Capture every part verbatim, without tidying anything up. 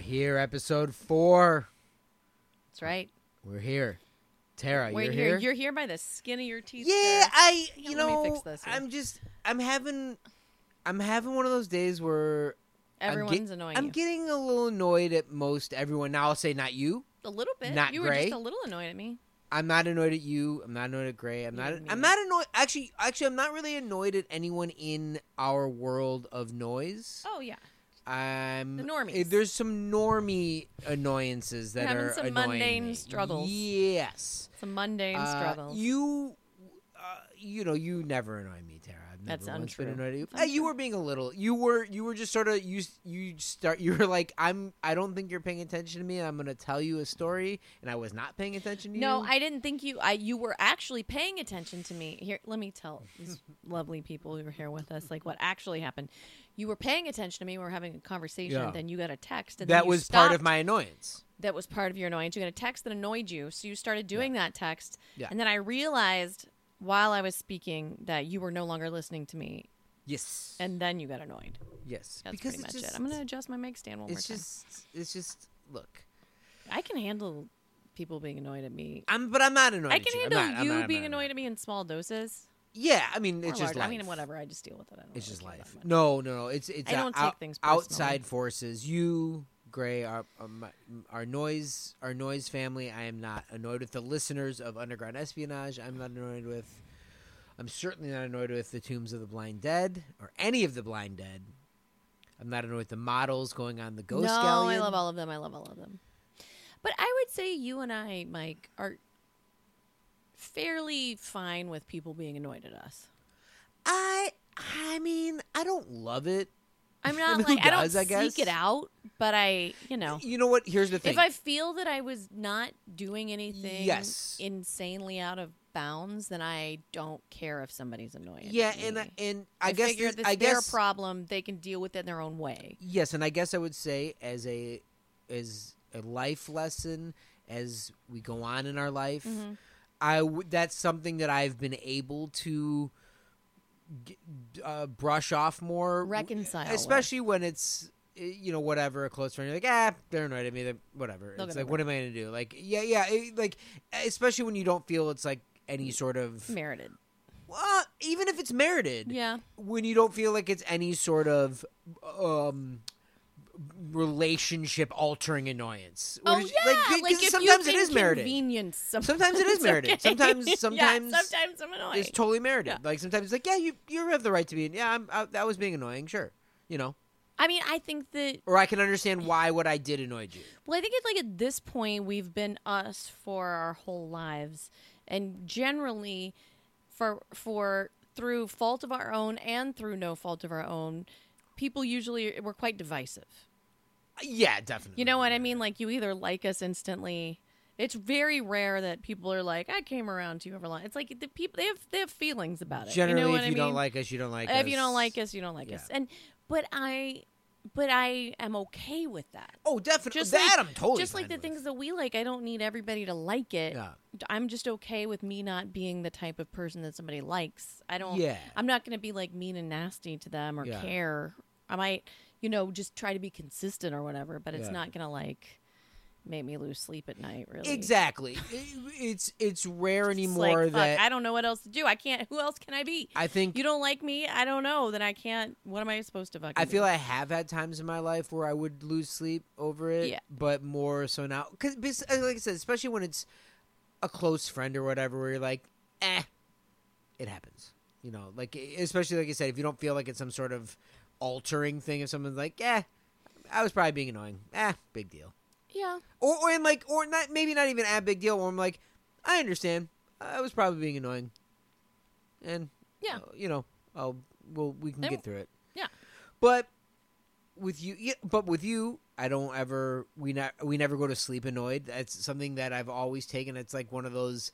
here, episode four. That's right. We're here. Tara, We're you're here. here? You're here by the skin of your teeth. Yeah, sir. I, Hang on, you let me know, fix this here. I'm just, I'm having, I'm having one of those days where Everyone's I'm get- annoying I'm you. getting a little annoyed at most everyone. Now I'll say not you. A little bit. Not you were Gray. just a little annoyed at me. I'm not annoyed at you. I'm not annoyed at Gray. I'm You not. didn't mean I'm it. not annoyed. Actually, actually, I'm not really annoyed at anyone in our world of noise. Oh yeah. I'm The normies. eh, There's some normie annoyances that You're having are some annoying mundane me. struggles. Yes. Some mundane Uh, struggles. You, uh, you know, you never annoy me, Tara. I've never That's once been untrue. annoyed at you. That's Uh, you untrue. were being a little. You were. You were just sort of. You. You start. You were like, I'm. I don't think you're paying attention to me. I'm going to tell you a story, and I was not paying attention to No, you. I didn't think you. I you were actually paying attention to me. Here, let me tell these lovely people who are here with us, like what actually happened. You were paying attention to me. We were having a conversation. Yeah. Then you got a text. And then That you was part of stopped. my annoyance. That was part of your annoyance. You got a text that annoyed you, so you started doing that text. Yeah. And then I realized while I was speaking that you were no longer listening to me, Yes. and then you got annoyed. yes. That's because pretty much it's just, it. I'm going to adjust my mic stand one more It's time. just. It's just. Look. I can handle people being annoyed at me. I'm. But I'm not annoyed. I at can you. I'm handle not- I'm you not- I'm being not- annoyed at me in small doses. Yeah. I mean, Or it's just large. life. I mean, whatever. I just deal with it. I don't It's really just care that life. much. No, no, no. It's it's I don't uh, take out- things personally. outside forces. You, Gray, our um, our noise, our noise family. I am not annoyed with the listeners of Underground Espionage. I'm not annoyed with. I'm certainly not annoyed with the Tombs of the Blind Dead or any of the Blind Dead. I'm not annoyed with the models going on the Ghost no, Galleon. I love all of them. I love all of them. But I would say you and I, Mike, are fairly fine with people being annoyed at us. I I mean, I don't love it. I'm not Who like I don't does, I guess? seek it out, but I, you know, You know what? Here's the thing. if I feel that I was not doing anything Yes. insanely out of bounds, then I don't care if somebody's annoyed. yeah, at and me. I- and I, I guess figure this- this I their guess problem. They can deal with it in their own way. yes, and I guess I would say as a as a life lesson as we go on in our life, Mm-hmm. I w- that's something that I've been able to g- uh, brush off more, Reconcile with. especially when it's uh, you know whatever a close friend. You're like, ah, they're annoyed at me. They're, whatever. They'll it's get like, over what am I gonna do? Like, yeah, yeah, it- like especially when you don't feel it's like any sort of Merited. well, even if it's merited. Yeah. When you don't feel like it's any sort of um relationship altering annoyance. Oh What is- yeah, like, 'cause like if sometimes you've it is merited. inconvenienced some- Sometimes it is it's merited. okay. Sometimes- Yeah, sometimes sometimes I'm annoyed. It's totally merited. Yeah. Like sometimes it's like, yeah, you you have the right to be. Yeah, I'm, I, that was being annoying. Sure, you know. I mean, I think that. Or I can understand why what I did annoyed you. Well, I think it's like at this point we've been us for our whole lives, and generally, for for through fault of our own and through no fault of our own, people usually were quite divisive. Yeah, definitely. You know what I mean? Like you either like us instantly. It's very rare that people are like, "I came around to you over long." It's like the people they have they have feelings about it. Generally, you know what if I you mean? don't like us, you don't like if us. you don't like us, you don't like Yeah. us. And but I, but I am okay with that. Oh, definitely. Just that like, I'm totally just like fine the with. things that we like. I don't need everybody to like it. Yeah. I'm just okay with me not being the type of person that somebody likes. I don't. Yeah. I'm not going to be like mean and nasty to them or Yeah. care. I might, you know, just try to be consistent or whatever. But it's Yeah. not going to like make me lose sleep at night. Really. Exactly. It- it's it's rare It's anymore like, fuck, that I don't know what else to do. I can't. Who else can I be? I think You don't like me. I don't know. Then I can't. What am I supposed to fucking? I feel do? I have had times in my life where I would lose sleep over it, Yeah. but more so now because, like I said, especially when it's a close friend or whatever, where you're like, eh, it happens. You know, like especially like I said, if you don't feel like it's some sort of altering thing, if someone's like, eh, I was probably being annoying, eh, big deal, Yeah. or or and like or not maybe not even a big deal, or I'm like, I understand, I was probably being annoying, and Yeah. uh, you know, I'll well we can Then- get through it. Yeah. But with you, yeah, but with you, I don't ever. We not. We never go to sleep annoyed. That's something that I've always taken. It's like one of those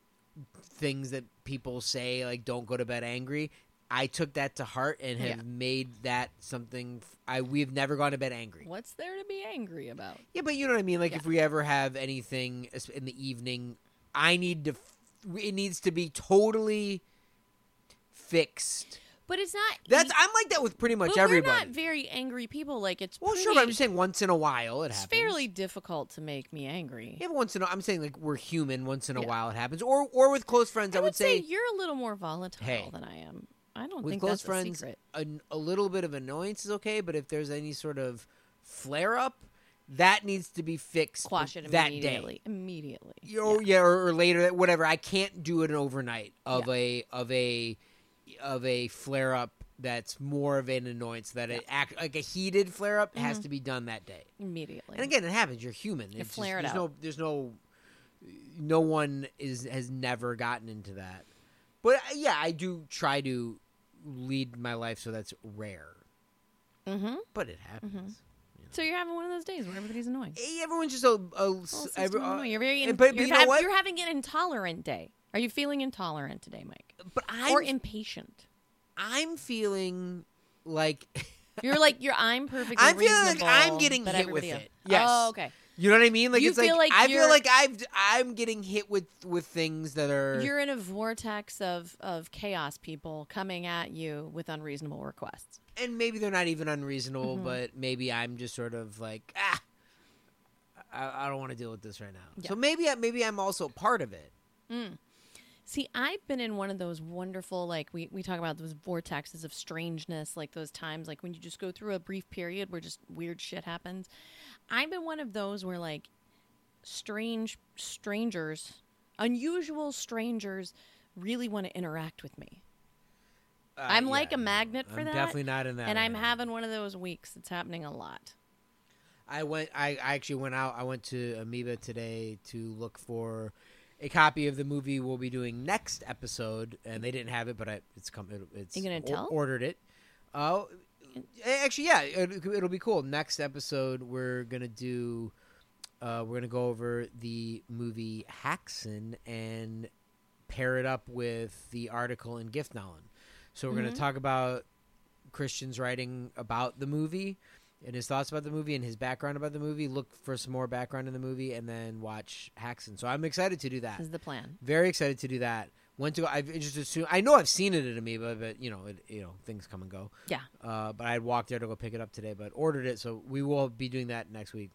things that people say, like, "Don't go to bed angry." I took that to heart and have Yeah. made that something. I we've never gone to bed angry. What's there to be angry about? Yeah, but you know what I mean. Like, Yeah. if we ever have anything es- in the evening, I need to. f- It needs to be totally fixed But it's not. That's I'm like that with pretty much but everybody. We're not very angry people. Like it's. Well, pretty, sure, but I'm just saying once in a while it it's happens. fairly difficult to make me angry. Yeah, but once in a, I'm saying like we're human. Once in a Yeah. while it happens, or or with close friends, I, I would say, you're a little more volatile Hey, than I am. I don't with think close that's friends, a secret. a, a little bit of annoyance is okay. But if there's any sort of flare up, that needs to be fixed Quash it that immediately. day. Immediately. You know, yeah, or, or later, whatever. I can't do an overnight of Yeah. a of a of a flare up that's more of an annoyance. That it act like a heated flare up has Mhm. to be done that day. Immediately. And again, it happens. You're human. You It's just- flare it there's out. no there's no no one is has never gotten into that. But uh, yeah, I do try to lead my life so that's rare. Mm-hmm. But it happens. So you're having one of those days where everybody's annoying. Hey, everyone's just a, a Well, it's just every- annoying. You're very. and- but- but you're, you know hav- what? you're having an intolerant day. Are you feeling intolerant today, Mike? but I'm Or impatient? I'm feeling like You're like you're. I'm perfectly. I'm feeling like reasonable, I'm getting but hit with everybody else- it. Yes. Oh, okay. you know what I mean. Like You it's feel like, like I feel you're- like I've I'm getting hit with with things that are You're in a vortex of of chaos people coming at you with unreasonable requests. and maybe they're not even unreasonable, Mhm. but maybe I'm just sort of like ah, I, I don't want to deal with this right now. Yeah. So maybe I- maybe I'm also part of it. Mm. See, I've been in one of those wonderful, like, we, we talk about those vortexes of strangeness, like those times, like when you just go through a brief period where just weird shit happens. I've been one of those where, like, strange strangers, unusual strangers really want to interact with me. Uh, I'm yeah, like a no, magnet for I'm that, Definitely not in that. and I'm right now. having one of those weeks. It's happening a lot. I went. I, I actually went out. I went to Amoeba today to look for a copy of the movie we'll be doing next episode, and they didn't have it, but I, it's come. It, it's You gonna tell? ordered it. Oh, actually, yeah, it, it'll be cool. Next episode, we're gonna do. Uh, we're gonna go over the movie Haxan and pair it up with the article in Gift Nollen. So we're Mhm. gonna talk about Christian's writing about the movie and his thoughts about the movie and his background about the movie. Look for some more background in the movie, and then watch Haxan. So I'm excited to do that. Is the plan. Very excited to do that. Went to I've just assumed I know I've seen it at Amoeba, but you know it, you know things come and go. Yeah. Uh, but I had walked there to go pick it up today, but ordered it, so we will be doing that next week.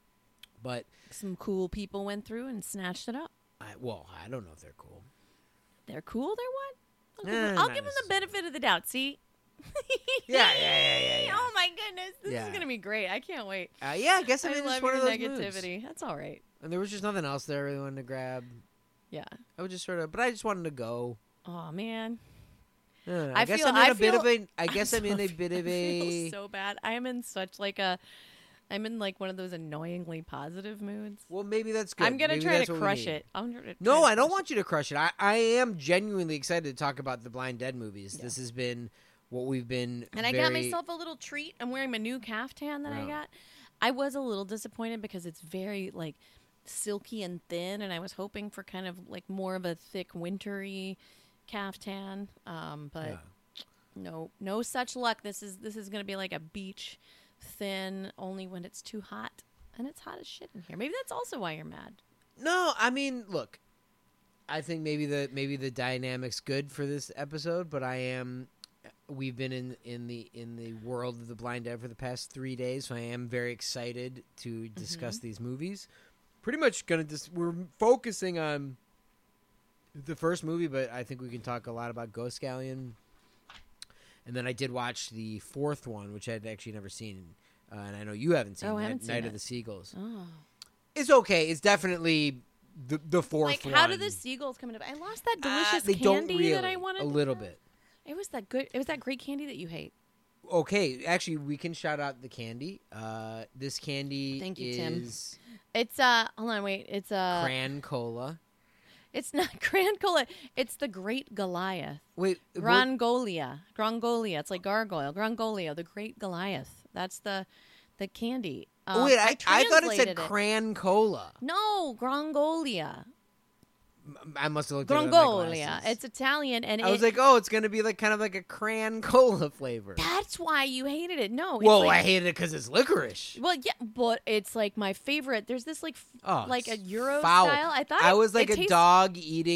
But Some cool people went through and snatched it up. I, well, I don't know if they're cool. They're cool. They're what? I'll give, Nah, them, I'll not give them the necessarily. benefit of the doubt. See? Yeah, yeah, yeah, yeah, yeah. Oh my goodness, this Yeah. is gonna be great. I can't wait. Uh, yeah, I guess I I, mean it's love one your of those moves. negativity. That's all right. And there was just nothing else that I really wanted to grab. Yeah. I was just sort of, but I just wanted to go. Oh man. I, don't know. I I guess feel- I'm in I a bit feel- of a. I guess I'm, so in a fe- bit of I a. feel so bad. I am in such like a. I'm in like one of those annoyingly positive moods. Well, maybe that's good. I'm gonna Maybe try that's to what we crush need. it. I'm gonna try No, to I don't crush want you to crush it. I, I am genuinely excited to talk about the Blind Dead movies. Yeah. This has been what we've been. And I very, got myself a little treat. I'm wearing my new caftan that I Wow. got. I was a little disappointed because it's very like silky and thin, and I was hoping for kind of like more of a thick, wintry caftan. Um, but Yeah. no, no such luck. This is this is gonna be like a beach thin, only when it's too hot, and it's hot as shit in here. Maybe that's also why you're mad. No, I mean, look. I think maybe the maybe the dynamic's good for this episode, but I am. We've been in, in the in the world of the Blind Dead for the past three days, so I am very excited to discuss Mm-hmm. these movies. Pretty much gonna dis- we're focusing on the first movie, but I think we can talk a lot about Ghost Galleon. And then I did watch the fourth one, which I had actually never seen, uh, and I know you haven't seen. Oh, I Night, haven't seen Night it. of the Seagulls. Oh, It's okay. It's definitely the the fourth like one. how do the seagulls come into? I lost that delicious Uh, they candy don't really, that I wanted. a to little have. bit. It was that good. It was that great candy that you hate. Okay, actually, we can shout out the candy. Uh, this candy Thank you, Tim. is It's uh, hold on, wait. It's uh, Cran Cola. it's not Grand Cola. It's the Great Goliath. Wait, what- Grangolia. Grangolia. It's like gargoyle. Grangolia, the Great Goliath. That's the the candy. Um, wait, I, I thought it said translated Cran Cola. No, Grangolia. M- I must have looked at it with my Grangolia. glasses. It's Italian, and I it, was like, oh, it's gonna be like kind of like a Cran Cola flavor. that's why you hated it. No, it's Whoa, like, I hated it because it's licorice. well, yeah, but it's like my favorite. There's this like f- Oh, like a it's Euro foul. style. I thought I it- was like it a tastes- dog eating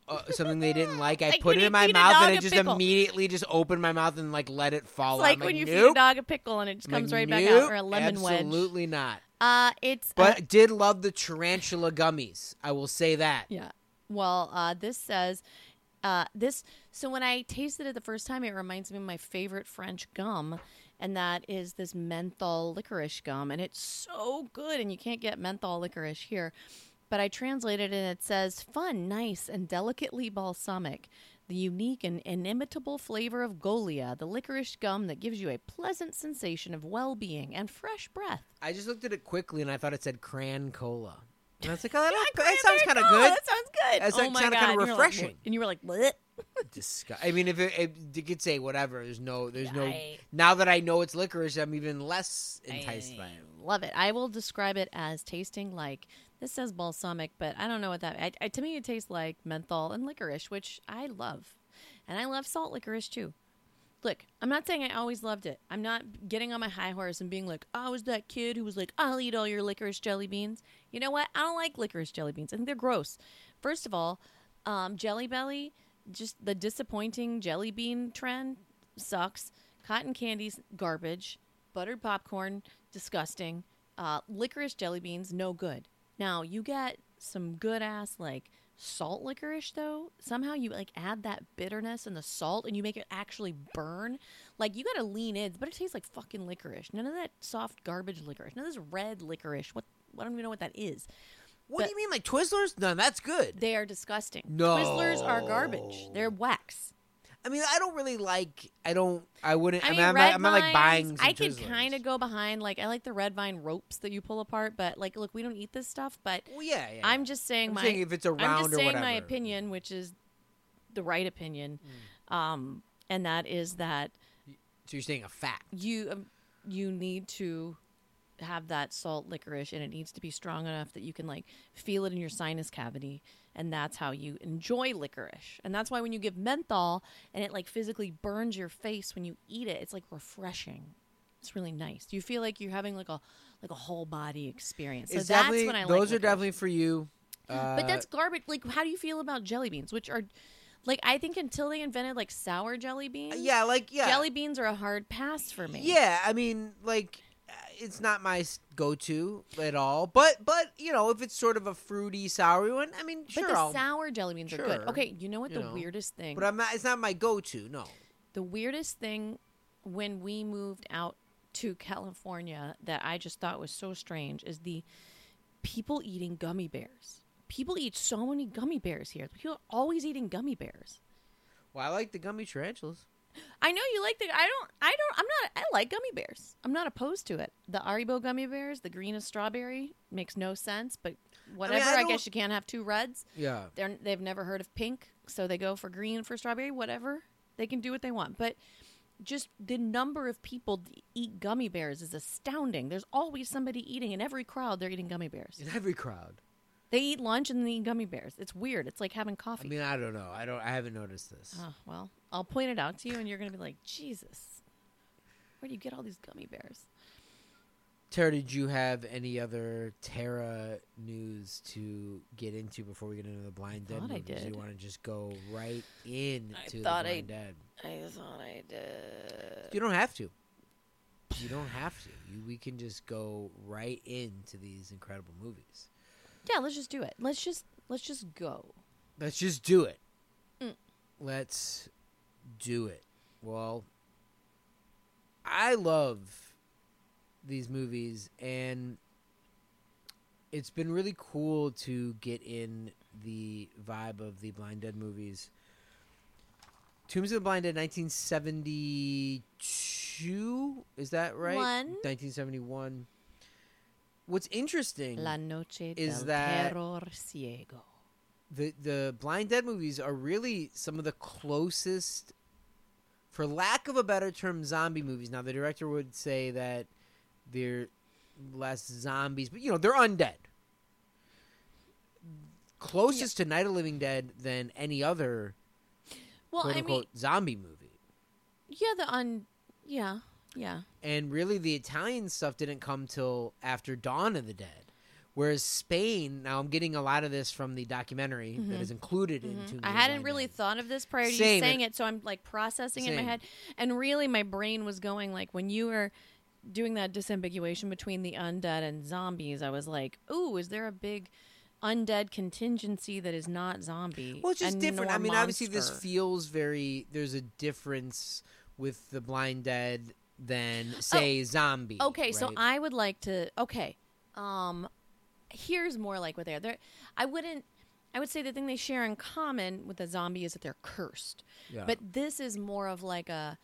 uh, something they didn't like, I Like put when it you in my feed a mouth dog and I a just pickle. immediately just open my mouth and like let it fall It's out. like I'm when you nope. feed a dog a pickle and it just I'm comes like, right back nope, out, or a lemon wedge. Absolutely not. Uh, it's But uh, did love the tarantula gummies. I will say that. yeah. Well, uh, this says uh, this. So when I tasted it the first time, it reminds me of my favorite French gum, and that is this menthol licorice gum, and it's so good. And you can't get menthol licorice here, but I translated it, and it says fun, nice, and delicately balsamic. The unique and inimitable flavor of Golia, the licorice gum that gives you a pleasant sensation of well-being and fresh breath. I just looked at it quickly and I thought it said cran cola. And I was like, oh, that, Yeah, that sounds kind of cranberry good. cola, That sounds good. That oh sound- my sounded god! kinda And you're like, refreshing. and you were like, "Bleh." Disgust. I mean, if it, it, you could say whatever, there's no, there's no. I- Now that I know it's licorice, I'm even less enticed by it. Love it. I will describe it as tasting like, this says balsamic, but I don't know what that. I, I, to me, it tastes like menthol and licorice, which I love, and I love salt licorice too. Look, I'm not saying I always loved it. I'm not getting on my high horse and being like, I was that kid who was like, I'll eat all your licorice jelly beans. You know what? I don't like licorice jelly beans. I think they're gross. First of all, um, Jelly Belly, just the disappointing jelly bean trend sucks. Cotton candy's garbage. Buttered popcorn, disgusting. Uh, licorice jelly beans, no good. Now, you get some good ass, like, salt licorice, though. Somehow you, like, add that bitterness and the salt and you make it actually burn. Like, you gotta lean in, but it tastes like fucking licorice. None of that soft garbage licorice. None of this red licorice. What? I don't even know what that is. What But- do you mean, like Twizzlers? No, that's good. They are disgusting. No. Twizzlers are garbage. They're wax. I mean, I don't really like. I don't. I wouldn't. I I mean, mean, I'm, red not, I'm not like buying. vines, Some I could Twizzlers. kind of go behind. Like, I like the red vine ropes that you pull apart, but like, look, we don't eat this stuff. But Well, yeah, yeah. I'm just saying I'm my. saying if it's around I'm just or saying whatever. my opinion, which is the right opinion, Mm. um, and that is that So you're saying a fact. you um, you need to have that salt licorice, and it needs to be strong enough that you can like feel it in your sinus cavity, and that's how you enjoy licorice. And that's why when you give menthol and it like physically burns your face when you eat it, it's like refreshing. It's really nice. You feel like you're having like a like a whole body experience. So It's that's definitely when I like those are licorice. definitely for you. Uh, But that's garbage. Like, how do you feel about jelly beans, which are like, I think until they invented like sour jelly beans, yeah, like yeah, jelly beans are a hard pass for me. Yeah, I mean, like, uh, it's not my s- go-to at all. But, but you know, if it's sort of a fruity, sour one, I mean, But sure. the I'll, sour jelly beans are good. Sure. Okay, you know what You the know. weirdest thing? but I'm not. It's not my go-to. No. The weirdest thing when we moved out to California that I just thought was so strange is the people eating gummy bears. People eat so many gummy bears here. People are always eating gummy bears. Well, I like the gummy tarantulas. I know you like the. I don't. I don't. I'm not. I like gummy bears. I'm not opposed to it. The Haribo gummy bears, the green is strawberry, makes no sense. But whatever. I I, don't- guess you can't have two reds. Yeah. They're they've never heard of pink, so they go for green for strawberry. Whatever. They can do what they want. But just the number of people that eat gummy bears is astounding. There's always somebody eating in every crowd. They're eating gummy bears. In every crowd. They eat lunch and then they eat gummy bears. It's weird. It's like having I coffee. mean, I don't know. I don't. I haven't noticed this. Oh, well, I'll point it out to you, and you're going to be like, Jesus, where do you get all these gummy bears? Tara, did you have any other Tara news to get into before we get into the Blind Dead thought I movies? did. You want to just go right into I the thought I- Blind Dead? I thought I did. You don't have to. You don't have to. You, we can just go right into these incredible movies. Yeah, let's just do it. Let's just let's just go. Let's just do it. Mm. Let's do it. Well, I love these movies, and it's been really cool to get in the vibe of the Blind Dead movies. Tombs of the Blind Dead, nineteen seventy-two, is that right? One. nineteen seventy-one. What's interesting... La noche Is del that- terror ciego. the the Blind Dead movies are really some of the closest, for lack of a better term, zombie movies. Now, the director would say that they're less zombies, but, you know, they're undead. Closest to Night of the Living Dead than any other Well, I quote-unquote mean, zombie movie. yeah, the un, yeah, yeah. And really, the Italian stuff didn't come till after Dawn of the Dead, Whereas Spain, now I'm getting a lot of this from the documentary Mhm. that is included Mhm. in Tombs of I the hadn't Blind really Dead. thought of this prior to you Same, saying and- it, so I'm like processing it in my Same. head. And really, my brain was going like when you were doing that disambiguation between the undead and zombies. I was like, "Ooh, is there a big undead contingency that is not zombie?" Well, it's just and different. nor I mean, obviously, this monster? feels very. There's a difference with the Blind Dead than, say, Zombie. Okay, so right? I would like to. Okay, um, here's more like what they're. They're. I wouldn't. I would say the thing they share in common with the zombie is that they're cursed. Yeah. But this is more of like a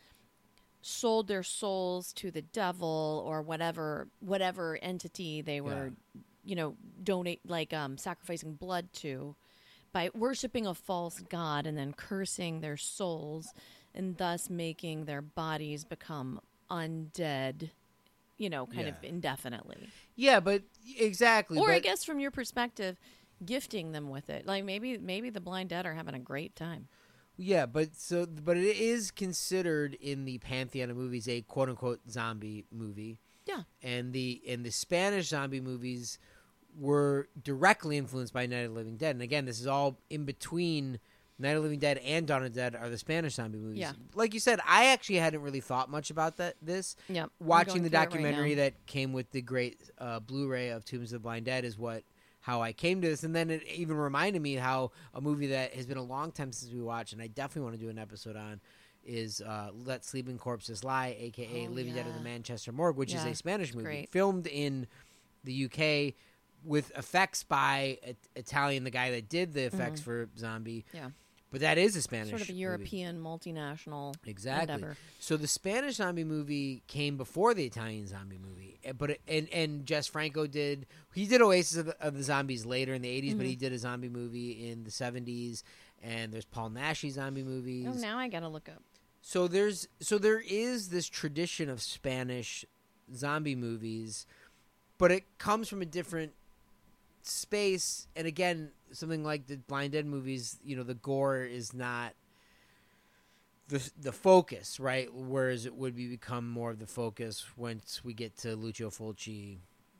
sold their souls to the devil or whatever whatever entity they were, you know, donate like um sacrificing blood to by worshiping a false god and then cursing their souls and thus making their bodies become undead, you know, kind of Yeah. indefinitely. yeah, but exactly. Or but, I guess from your perspective, gifting them with it. Like maybe maybe the blind dead are having a great time. Yeah, but so but it is considered in the pantheon of movies a quote unquote zombie movie. Yeah. And the and the Spanish zombie movies were directly influenced by Night of the Living Dead. And again, this is all in between Night of the Living Dead and Dawn of the Dead are the Spanish zombie movies. Yeah. Like you said, I actually hadn't really thought much about that this. Yep. I'm Watching going the through it right documentary now. that came with the great uh, Blu-ray of Tombs of the Blind Dead is what how I came to this, and then it even reminded me how a movie that has been a long time since we watched, and I definitely want to do an episode on, is uh, Let Sleeping Corpses Lie, aka Oh, Living Dead in the yeah. Manchester Morgue, which is Yeah, a Spanish movie great. filmed in the U K with effects by I- Italian, the guy that did the effects Mhm. for Zombie. Yeah. But that is a Spanish Sort of a movie. European multinational Exactly. endeavor. So the Spanish zombie movie came before the Italian zombie movie, Eh, but it, and and Jess Franco did he did Oasis of the, of the Zombies later in the eighties, but Mhm. he did a zombie movie in the seventies, and there's Paul Naschy zombie movies. Oh, now I gotta look up. So there's so there is this tradition of Spanish zombie movies, but it comes from a different space. And again, something like the Blind Dead movies, you know, the gore is not the the focus, right? Whereas it would be become more of the focus once we get to Lucio Fulci,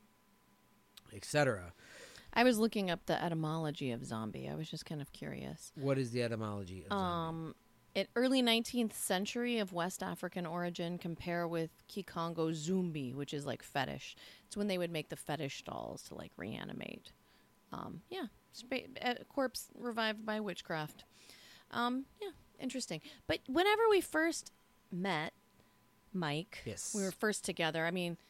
et cetera. I was looking up the etymology of zombie. I was just kind of curious. What is the etymology of zombie? Um, in early nineteenth century of West African origin, compare with Kikongo Zumbi, which is like fetish. It's when they would make the fetish dolls to like reanimate. Um, yeah, spa- a corpse revived by witchcraft. Um, yeah, interesting. But whenever we first met Mike, Yes. we were first together. I mean,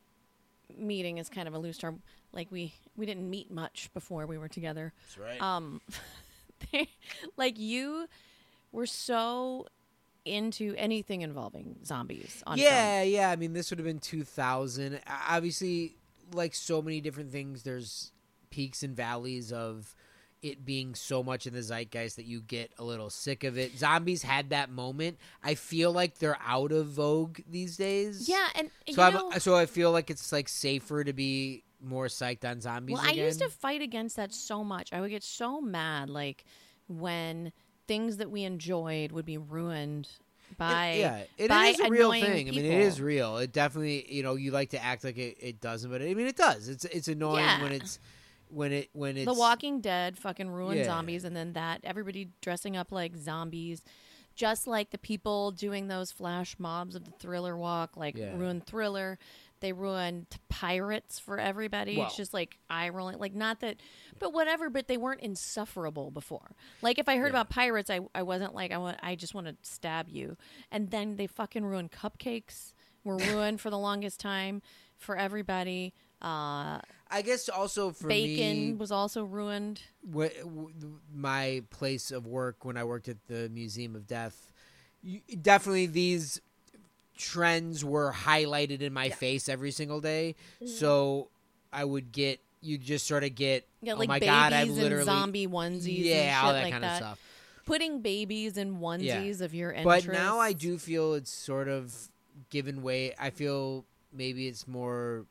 meeting is kind of a loose term. Like we we didn't meet much before we were together. That's right. Um, they, like you were so into anything involving zombies on yeah, yeah. I mean, this would have been two thousand. Obviously, like so many different things, there's peaks and valleys of it being so much in the zeitgeist that you get a little sick of it. Zombies had that moment. I feel like they're out of vogue these days. film. Yeah, and So you I'm know, so I feel like it's like safer to be more psyched on zombies. well, I again. used to fight against that so much. I would get so mad, like when things that we enjoyed would be ruined by It- yeah, it by is a real annoying thing. I mean, it people. is real. It definitely, you know, you like to act like it, it doesn't, but I mean, it does. It's it's annoying Yeah. when it's when it when it's The Walking Dead fucking ruined Yeah. zombies, and then that everybody dressing up like zombies, just like the people doing those flash mobs of the Thriller Walk, like Yeah. ruined Thriller. They ruined Pirates for everybody. Well- it's just like eye rolling, like not that, but whatever. But they weren't insufferable before. Like if I heard Yeah. about Pirates, I I wasn't like I want. I just want to stab you. And then they fucking ruined Cupcakes. Were ruined for the longest time for everybody. Uh, I guess also for Bacon me, was also ruined. wh- w- my place of work when I worked at the Museum of Death, you, definitely these trends were highlighted in my Yeah. face every single day. So I would get you just sort of get Yeah, oh like my babies god, I've and literally zombie onesies, yeah, and shit all that like kind that. of stuff. Putting babies in onesies of your But interests. now I do feel it's sort of given way. I feel maybe it's more.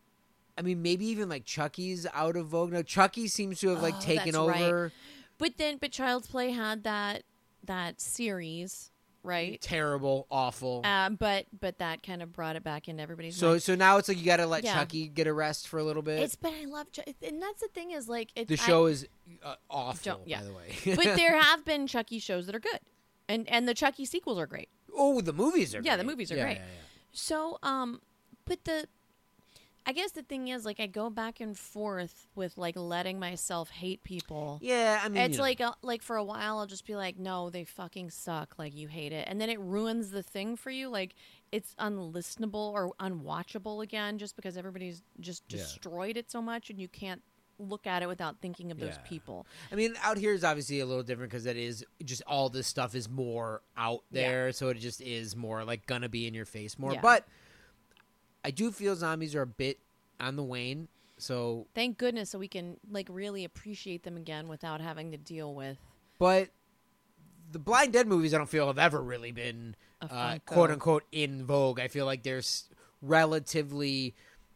I mean, maybe even like Chucky's out of vogue now. Chucky seems to have like Oh, taken that's right. over. But then, but Child's Play had that that series right? Terrible, awful. Uh, but but that kind of brought it back into everybody's So mind. so now it's like you got to let Yeah. Chucky get a rest for a little bit. It's but I love Ch- and that's the thing is like it, the I- show is uh, awful, Don't- yeah. by the way. but there have been Chucky shows that are good, and and the Chucky sequels are great. oh, the movies are Yeah, the great. movies are Yeah, great. yeah, yeah. So um, but the I guess the thing is like I go back and forth with like letting myself hate people. Yeah, I mean, It's you know. like a, like for a while I'll just be like, no, they fucking suck. Like you hate it, and then it ruins the thing for you. Like it's unlistenable or unwatchable again, just because everybody's just Yeah. destroyed it so much, and you can't look at it without thinking of those Yeah. people. I mean, out here is obviously a little different because it is just all this stuff is more out there, so it just is more like gonna be in your face more. Yeah. But I do feel zombies are a bit on the wane. So, Thank goodness, so we can like really appreciate them again without having to deal with but the Blind Dead movies, I don't feel have ever really been a uh, Funko. quote unquote in vogue. I feel like they're s- relatively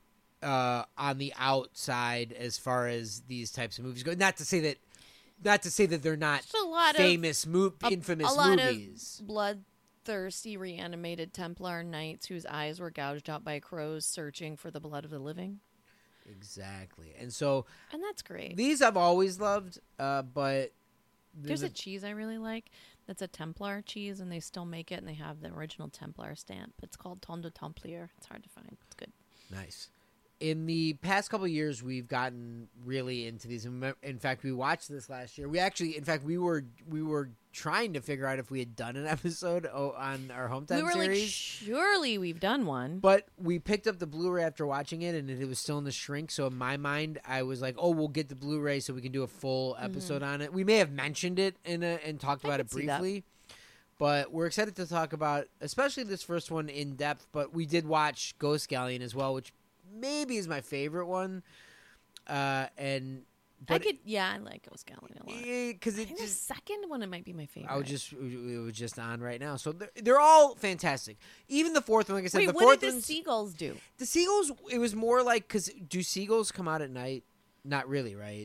uh, on the outside as far as these types of movies go. Not to say that, not to say that they're not There's a lot famous, mo- of a- infamous a lot movies. of bloodthirsty reanimated Templar knights whose eyes were gouged out by crows searching for the blood of the living, Exactly, and so and that's great. these I've always loved, uh, but There's a cheese I really like. That's a Templar cheese, and they still make it, and they have the original Templar stamp. It's called Ton de Templier. It's hard to find. It's good. nice. In the past couple of years, we've gotten really into these. In in fact, we watched this last year. We actually, in fact, we were we were trying to figure out if we had done an episode o- on our hometown we were series. like, surely we've done one. But we picked up the Blu-ray after watching it, and it was still in the shrink. So in my mind, I was like, "Oh, we'll get the Blu-ray so we can do a full episode on it." We may have mentioned it in a, and talked Mm-hmm. I about could it see that. briefly, but we're excited to talk about, especially this first one in depth. But we did watch Ghost Galleon as well, which maybe is my favorite one. Uh, and I but could, yeah, I like Ghost Galleon a lot. because I it think the just. second one it might be my favorite. I was just it was just on right now, so they're, they're all fantastic. Even the fourth one, like I said, Wait, the what fourth did the one's- seagulls do? The seagulls, it was more like, because do seagulls come out at night? Not really, right?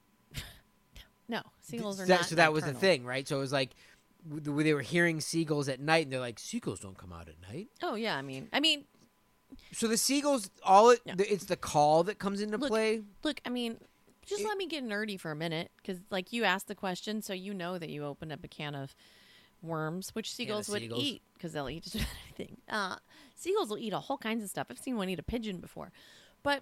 No, seagulls are That- not. So that was the nocturnal. thing, right? So it was like w- they were hearing seagulls at night, and they're like, seagulls don't come out at night. Oh yeah, I mean, I mean, So the seagulls, all it, Yeah. the, it's the call that comes into Look, play. look, I mean, just It- let me get nerdy for a minute, because like you asked the question, so you know that you opened up a can of worms, which seagulls would seagulls. eat, because they'll eat just about anything. Uh, seagulls will eat a whole kinds of stuff. I've seen one eat a pigeon before, but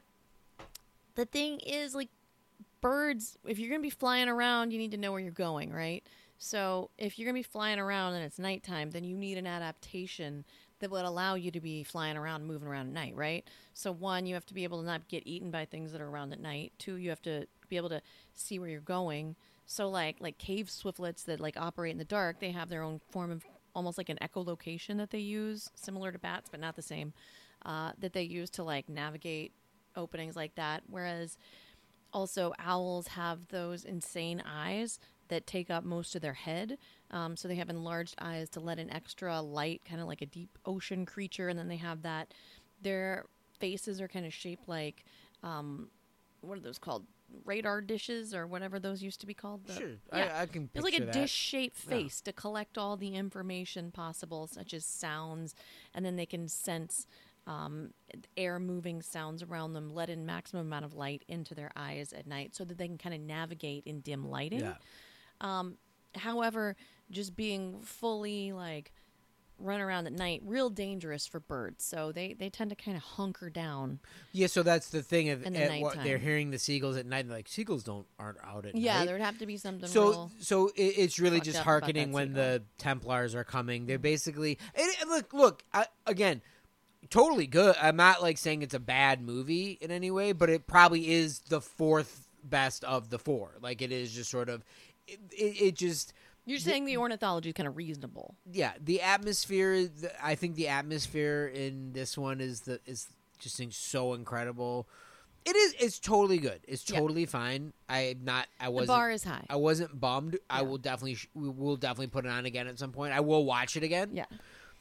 the thing is, like, birds, if you're gonna be flying around, you need to know where you're going, right? So if you're gonna be flying around and it's nighttime, then you need an adaptation that would allow you to be flying around and moving around at night, right? So one, you have to be able to not get eaten by things that are around at night. Two, you have to be able to see where you're going. So like like cave swiftlets that like operate in the dark, they have their own form of almost like an echolocation that they use, similar to bats but not the same, uh, that they use to like navigate openings like that. Whereas also owls have those insane eyes that take up most of their head. Um, so they have enlarged eyes to let in extra light, kind of like a deep ocean creature. And then they have that, their faces are kind of shaped like, um, what are those called? Radar dishes or whatever those used to be called. The- Sure, yeah. I, I can. It's like a picture that. dish-shaped Yeah. face to collect all the information possible, such as sounds, and then they can sense um, air moving sounds around them, let in maximum amount of light into their eyes at night, so that they can kind of navigate in dim lighting. Yeah. Um, however, just being fully like run around at night, real dangerous for birds. So they, they tend to kind of hunker down. Yeah, so that's the thing. Of, In the at what, nighttime. they're hearing the seagulls at night. And they're like, seagulls don't aren't out at Yeah, night. there would have to be something So, real. so it, it's really fucked just up about hearkening that when seagull. the Templars are coming. They're basically and, and look, look I, again, totally good. I'm not like saying it's a bad movie in any way, but it probably is the fourth best of the four. Like it is just sort of, it, it, it just. You're the- saying the ornithology is kind of reasonable. Yeah, the atmosphere. The, I think the atmosphere in this one is the is just seems so incredible. It is. It's totally good. It's Yeah. totally fine. I'm not. I The wasn't. bar is high. I wasn't bummed. I Yeah. will definitely. sh- We will definitely put it on again at some point. I will watch it again. Yeah.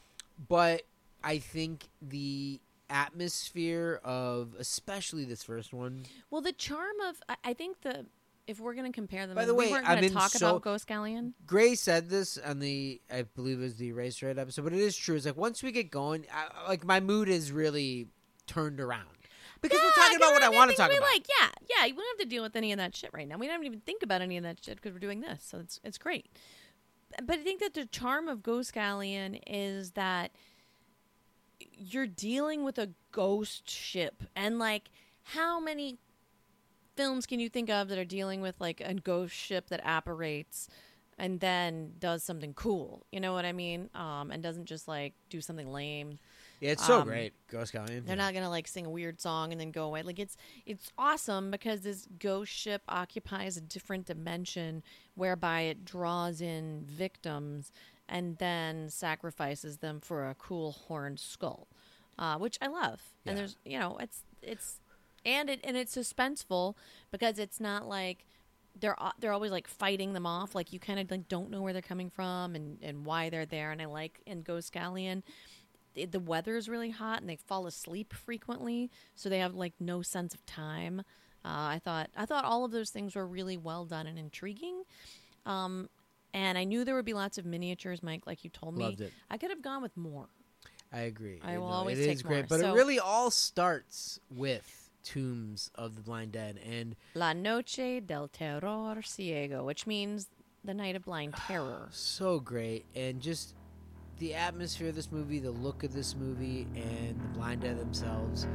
But I think the atmosphere of, especially this first one. Well, the charm of I- I think the if we're gonna compare them, By the we way, weren't I'm gonna in talk so- about Ghost Galleon. Gray said this on the, I believe it was the Eraserhead episode, but it is true. It's like once we get going, I, like my mood is really turned around because Yeah, we're talking about 'cause what I mean, want to things talk we about. Like, yeah, yeah. We don't have to deal with any of that shit right now. We don't even think about any of that shit because we're doing this, so it's it's great. But I think that the charm of Ghost Galleon is that you're dealing with a ghost ship, and like, how many films can you think of that are dealing with like a ghost ship that apparates and then does something cool? You know what I mean? Um, and doesn't just like do something lame. Yeah, it's so Um, great, Ghost Galleon. They're not gonna like sing a weird song and then go away. Like it's it's awesome because this ghost ship occupies a different dimension whereby it draws in victims and then sacrifices them for a cool horned skull, uh, which I love. And Yeah. there's you know it's it's and it and it's suspenseful because it's not like they're a- they're always like fighting them off. Like you kind of like don't know where they're coming from and and why they're there. And I like in Ghost Galleon, the the weather is really hot and they fall asleep frequently, so they have like no sense of time. Uh, I thought I thought all of those things were really well done and intriguing. Um, and I knew there would be lots of miniatures, Mike, like you told me. Loved it. I could have gone with more. I agree. I You will know, always it take is great, more. but So- it really all starts with Tombs of the Blind Dead, and La Noche del Terror Ciego, which means the Night of Blind Terror. so great, and just the atmosphere of this movie, the look of this movie, and the Blind Dead themselves.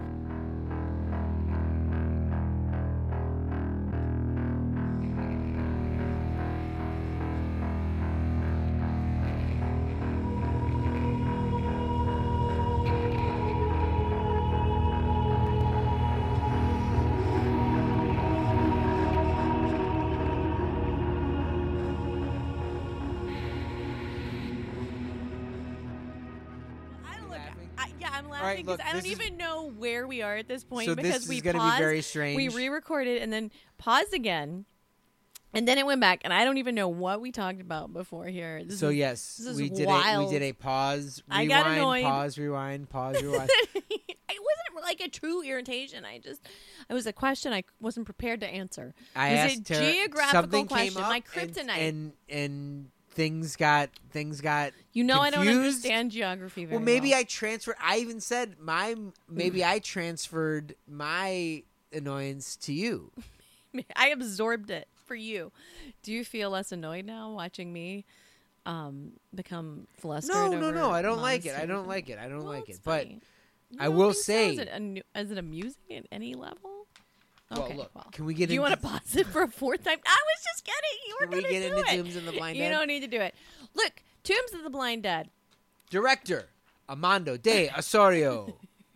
I look, laughing? I, yeah, I'm right, laughing because look, I don't this is- even know where we are at this point So because this we is going to paused, be very strange. we re-recorded and then paused again, and then it went back, and I don't even know what we talked about before here. This so is, yes, this is we did a, wild. we did a pause, I rewind, got annoyed. pause, rewind, pause, rewind. it wasn't like a true irritation. I just, it was a question I wasn't prepared to answer. I It was asked a her, geographical something question, came up, my and- kryptonite. and and things got things got. You know, I don't confused. understand geography very Well, maybe well. I transferred. I even said my maybe I transferred my annoyance to you. I absorbed it for you. Do you feel less annoyed now watching me um, become flustered? No, no, over no. I don't like it. I monsters? don't like it. I don't Well, like it's it. But funny. You I don't will think so? say- is it, anu- is it amusing at any level? well, Okay, look. well. Can we get Do you into want to pause it for a fourth time? I was just kidding. You were Can we going to get do into it. Tombs of the Blind You Dead? don't need to do it. Look, Tombs of the Blind Dead. Director Armando de Osorio.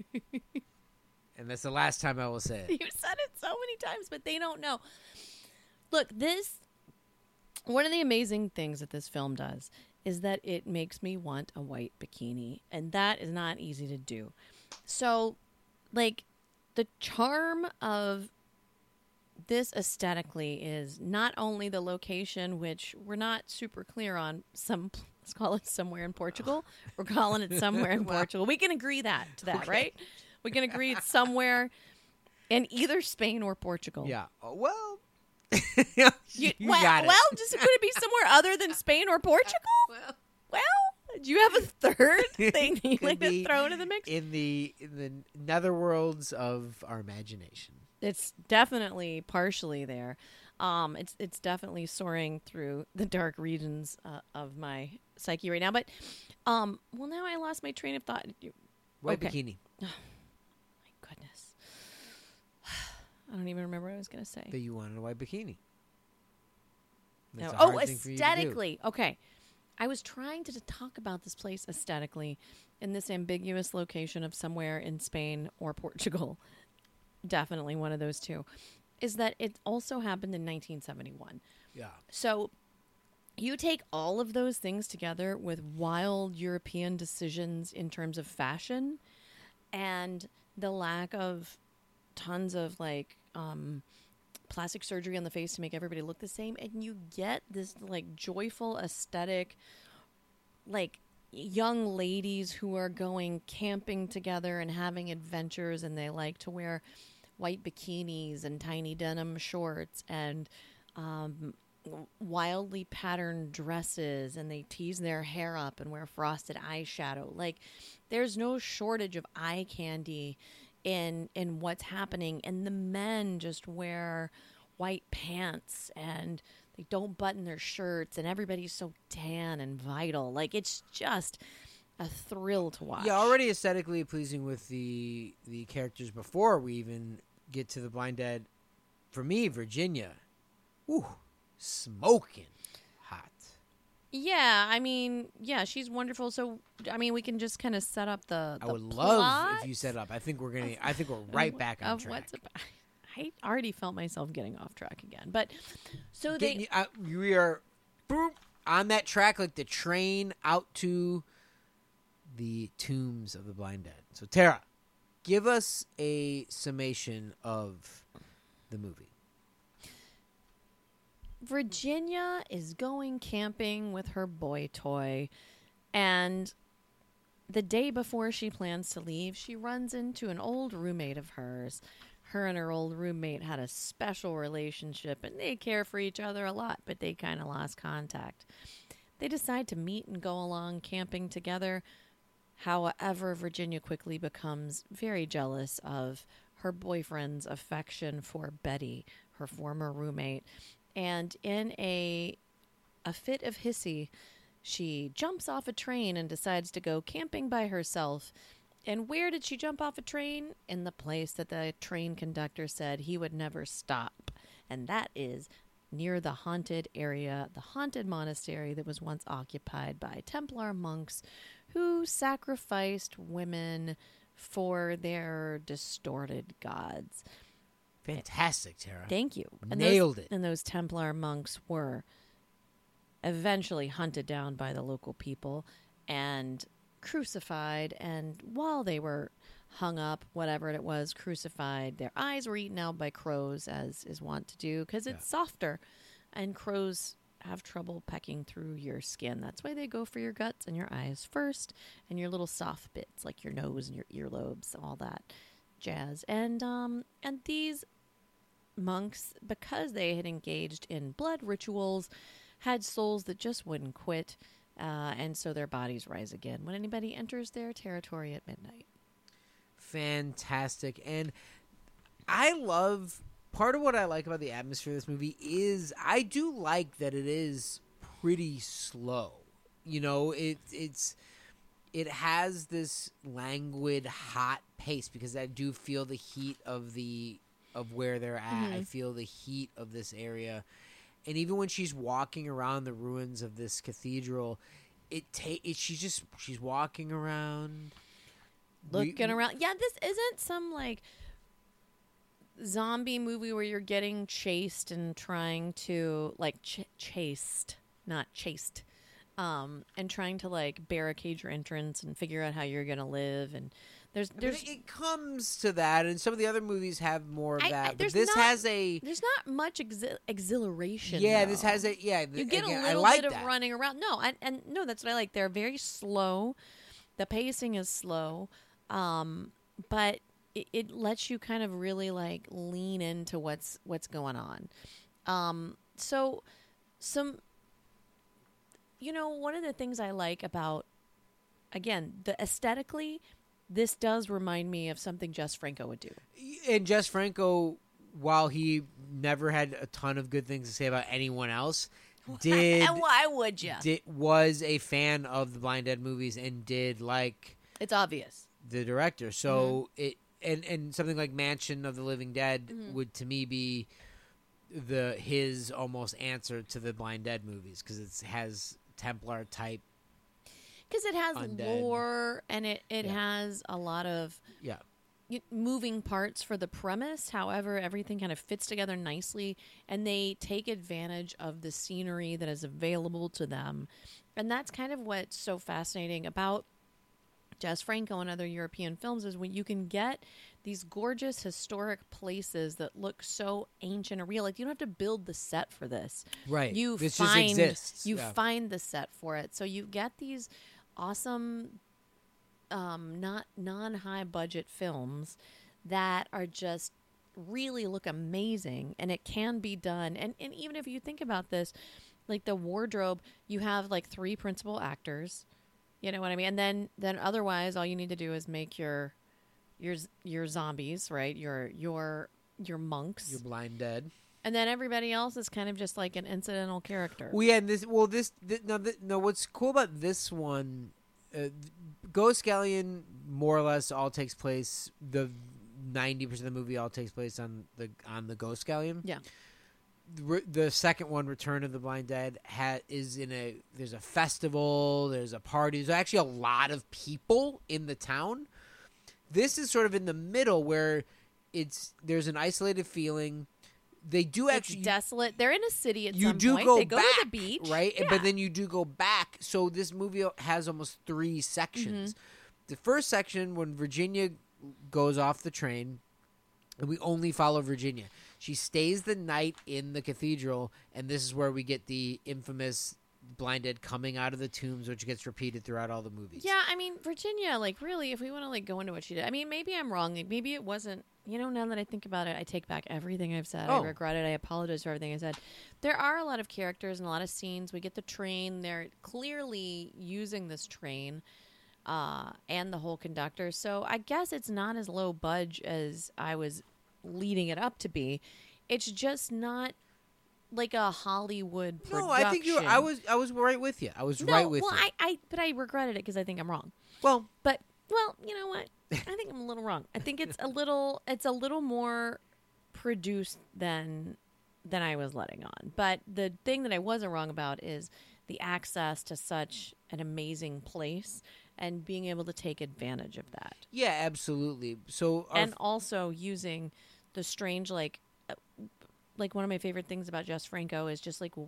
And that's the last time I will say it. You said it so many times, but they don't know. Look, this one of the amazing things that this film does is that it makes me want a white bikini, and that is not easy to do. So, like, the charm of this aesthetically is not only the location, which we're not super clear on. Some let's call it somewhere in Portugal. We're calling it somewhere in Wow. Portugal. We can agree that to that, Okay. right? We can agree it's somewhere in either Spain or Portugal. Yeah. Oh, well, You, you well, got it. well, just could it be somewhere other than Spain or Portugal? Well, Well, do you have a third thing that you Could like to be throw into the mix? in the in the netherworlds of our imagination. It's definitely partially there. Um, it's it's definitely soaring through the dark regions uh, of my psyche right now. But, um, well, now I lost my train of thought. You- White Okay. bikini. My goodness, I don't even remember what I was going to say. That you wanted a white bikini. That's No. a hard Oh, thing for you to do. aesthetically. Okay. I was trying to talk about this place aesthetically in this ambiguous location of somewhere in Spain or Portugal. Definitely one of those two. Is that it also happened in nineteen seventy-one. Yeah. So you take all of those things together with wild European decisions in terms of fashion and the lack of tons of like um, plastic surgery on the face to make everybody look the same, and you get this like joyful aesthetic, like young ladies who are going camping together and having adventures, and they like to wear white bikinis and tiny denim shorts and um, wildly patterned dresses, and they tease their hair up and wear frosted eyeshadow. Like, there's no shortage of eye candy in in what's happening, and the men just wear white pants and they don't button their shirts, and everybody's so tan and vital. Like, it's just a thrill to watch. Yeah, already aesthetically pleasing with the the characters before we even get to the Blind Dead. For me, Virginia, woo, smoking hot. Yeah, I mean, yeah, she's wonderful. So, I mean, we can just kind of set up the. the I would plot love if you set up. I think we're gonna. I think we're right of, back on of track. What's about. I already felt myself getting off track again, but so Getting, they. uh, we are boop, on that track like the train out to the tombs of the Blind Dead. So, Tara, give us a summation of the movie. Virginia is going camping with her boy toy, and the day before she plans to leave, she runs into an old roommate of hers. Her and her old roommate had a special relationship, and they care for each other a lot, but they kind of lost contact. They decide to meet and go along camping together. However, Virginia quickly becomes very jealous of her boyfriend's affection for Betty, her former roommate. And in a a fit of hissy, she jumps off a train and decides to go camping by herself. And where did she jump off a train? In the place that the train conductor said he would never stop. And that is near the haunted area, the haunted monastery that was once occupied by Templar monks who sacrificed women for their distorted gods. Fantastic, Tara. Thank you. And Nailed those, it. And those Templar monks were eventually hunted down by the local people and crucified. And while they were hung up, whatever it was, crucified, their eyes were eaten out by crows, as is wont to do, because it's yeah. softer. And crows have trouble pecking through your skin. That's why they go for your guts and your eyes first, and your little soft bits like your nose and your earlobes, all that jazz. And um, and these monks, because they had engaged in blood rituals, had souls that just wouldn't quit, uh, and so their bodies rise again when anybody enters their territory at midnight. Fantastic. And I love... Part of what I like about the atmosphere of this movie is I do like that it is pretty slow. You know, it it's it has this languid, hot pace because I do feel the heat of the of where they're at. Mm-hmm. I feel the heat of this area. And even when she's walking around the ruins of this cathedral, it ta- it, she's just she's walking around looking we, around. Yeah, this isn't some like zombie movie where you're getting chased and trying to like ch- chased not chased um and trying to like barricade your entrance and figure out how you're gonna live. And there's there's I mean, it comes to that, and some of the other movies have more of I, that I, but this not, has a there's not much exhi- exhilaration yeah though. This has a yeah you get again, a little like bit that. of running around. No I, and no that's what I like. They're very slow, the pacing is slow, um but It, it lets you kind of really like lean into what's what's going on. Um, so some, you know, one of the things I like about, again, the aesthetically, this does remind me of something Jess Franco would do. And Jess Franco, while he never had a ton of good things to say about anyone else, did and why would you? Did, was a fan of the Blind Dead movies and did like it's obvious the director. So mm-hmm. it. And and something like Mansion of the Living Dead mm-hmm. would to me be the his almost answer to the Blind Dead movies because it has Templar type. Because it has undead. lore and it, it yeah. has a lot of yeah moving parts for the premise. However, everything kind of fits together nicely, and they take advantage of the scenery that is available to them. And that's kind of what's so fascinating about Jess Franco and other European films is when you can get these gorgeous historic places that look so ancient and real. Like you don't have to build the set for this. Right. You this find just exists. you yeah. find the set for it. So you get these awesome um not non-high budget films that are just really look amazing, and it can be done. And and even if you think about this, like the wardrobe, you have like three principal actors. You know what I mean? And then then otherwise, all you need to do is make your your your zombies, right? Your your your monks. You're blind dead. And then everybody else is kind of just like an incidental character. Well, yeah, and this well this, this no th- no what's cool about this one, uh, Ghost Galleon more or less all takes place the ninety percent of the movie all takes place on the on the Ghost Galleon. Yeah. The, the second one, Return of the Blind Dead, ha, is in a there's a festival, there's a party, there's actually a lot of people in the town. This is sort of in the middle where it's there's an isolated feeling. They do actually it's desolate. They're in a city at you some do point. go they go back, to the beach, right? Yeah. But then you do go back. So this movie has almost three sections. Mm-hmm. The first section, when Virginia goes off the train, and we only follow Virginia. She stays the night in the cathedral, and this is where we get the infamous blinded coming out of the tombs, which gets repeated throughout all the movies. Yeah, I mean, Virginia, like, really, if we want to, like, go into what she did, I mean, maybe I'm wrong. Like, maybe it wasn't, you know, now that I think about it, I take back everything I've said. Oh. I regret it. I apologize for everything I said. There are a lot of characters and a lot of scenes. We get the train. They're clearly using this train uh, and the whole conductor. So I guess it's not as low budge as I was leading it up to be. It's just not like a Hollywood production. No, I think you. I was. I was right with you. I was no, right with well, you. I, I, but I regretted it because I think I'm wrong. Well, But well, you know what? I think I'm a little wrong. I think it's a little. It's a little more produced than than I was letting on. But the thing that I wasn't wrong about is the access to such an amazing place and being able to take advantage of that. yeah, absolutely. So, our And also using the strange, like, uh, like one of my favorite things about Jess Franco is just like w-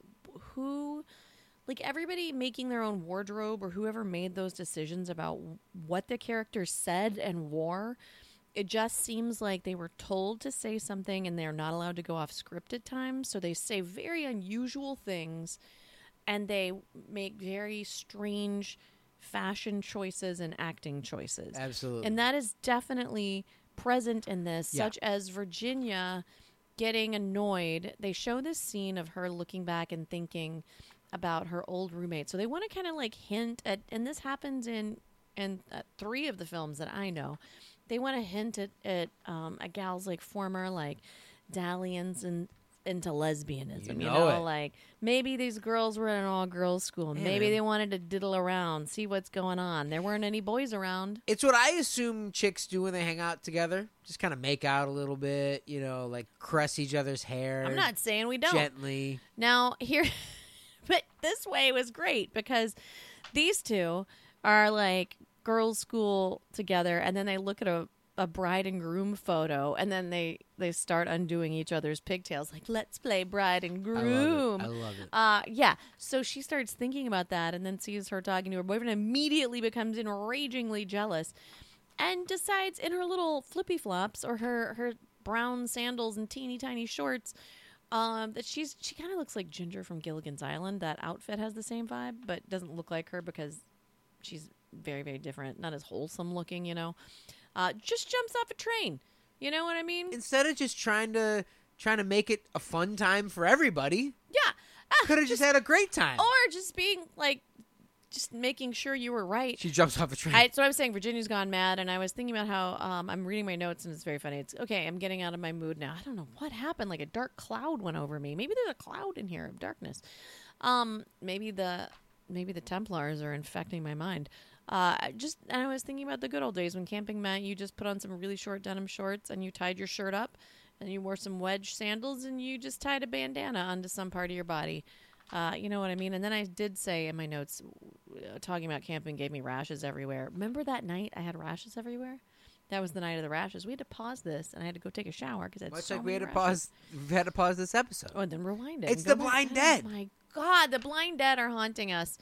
who, like everybody making their own wardrobe or whoever made those decisions about what the characters said and wore. It just seems like they were told to say something and they're not allowed to go off script at times. So they say very unusual things and they make very strange fashion choices and acting choices. absolutely. And that is definitely present in this, Yeah. such as Virginia getting annoyed. They show this scene of her looking back and thinking about her old roommate. So they want to kind of like hint at, and this happens in in uh, three of the films that I know. They want to hint at, at um, a gal's like former like dalliance and into lesbianism. You You know know, it. like maybe these girls were in an all girls school. Yeah, maybe man. they wanted to diddle around, see what's going on. There weren't any boys around. It's what I assume chicks do when they hang out together. Just kind of make out a little bit, you know, like caress each other's hair. I'm not saying we don't. Gently. Now, here, but this way was great because these two are like girls' school together, and then they look at a, a bride and groom photo, and then they, they start undoing each other's pigtails, like, let's play bride and groom. I love it. I love it. Uh, yeah. So she starts thinking about that and then sees her talking to her boyfriend, immediately becomes enragingly jealous and decides in her little flippy flops or her, her brown sandals and teeny tiny shorts um, that she's she kind of looks like Ginger from Gilligan's Island. That outfit has the same vibe, but doesn't look like her because she's very, very different. Not as wholesome looking, you know. Uh, just jumps off a train. You know what I mean? Instead of just trying to trying to make it a fun time for everybody, Yeah. Ah, could have just, had a great time. or just being like, just making sure you were right. She jumps off a train. I, so I was saying Virginia's gone mad, and I was thinking about how um, I'm reading my notes, and it's very funny. It's okay. I'm getting out of my mood now. I don't know what happened. Like a dark cloud went over me. Maybe there's a cloud in here of darkness. Um, maybe the maybe the Templars are infecting my mind. Uh, I just and I was thinking about the good old days when camping meant you just put on some really short denim shorts and you tied your shirt up, and you wore some wedge sandals, and you just tied a bandana onto some part of your body. Uh, you know what I mean? And then I did say in my notes, uh, talking about camping gave me rashes everywhere. Remember that night I had rashes everywhere? That was the night of the rashes. We had to pause this, and I had to go take a shower because I had Much so like we many had to rashes. pause. We had to pause this episode. Oh, and then rewind it. It's and go the back. Blind Oh, Dead. my God, the blind dead are haunting us.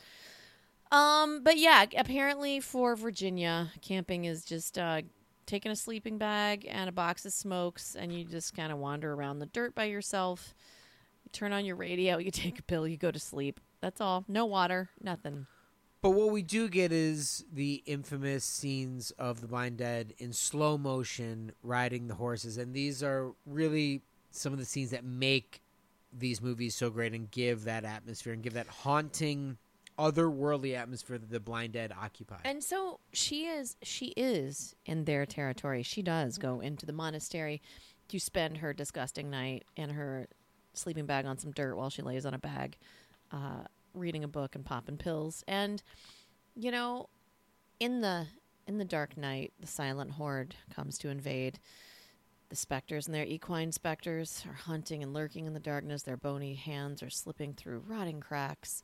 Um, but yeah, apparently for Virginia, camping is just uh, taking a sleeping bag and a box of smokes, and you just kind of wander around the dirt by yourself. You turn on your radio, you take a pill, you go to sleep. That's all. No water, nothing. But what we do get is the infamous scenes of the Blind Dead in slow motion riding the horses. And these are really some of the scenes that make these movies so great and give that atmosphere and give that haunting, otherworldly atmosphere that the Blind Dead occupy. And so she is she is in their territory. She does go into the monastery to spend her disgusting night in her sleeping bag on some dirt while she lays on a bag, uh, reading a book and popping pills. And, you know, in the in the dark night, the silent horde comes to invade. The specters and their equine specters are hunting and lurking in the darkness. Their bony hands are slipping through rotting cracks.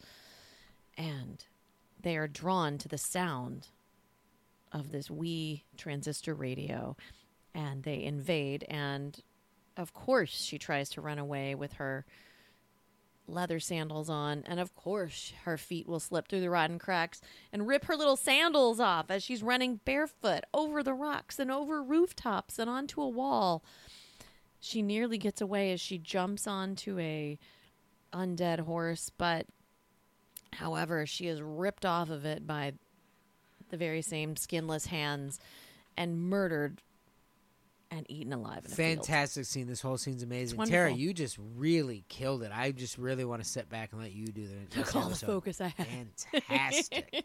And they are drawn to the sound of this wee transistor radio. And they invade. And, of course, she tries to run away with her leather sandals on. And, of course, her feet will slip through the rotten cracks and rip her little sandals off as she's running barefoot over the rocks and over rooftops and onto a wall. She nearly gets away as she jumps onto a undead horse, but, however, she is ripped off of it by the very same skinless hands and murdered and eaten alive in a Fantastic scene. This whole scene's amazing. It's Tara, wonderful. you just really killed it. I just really want to sit back and let you do the Look this at all the episode. focus I have. Fantastic.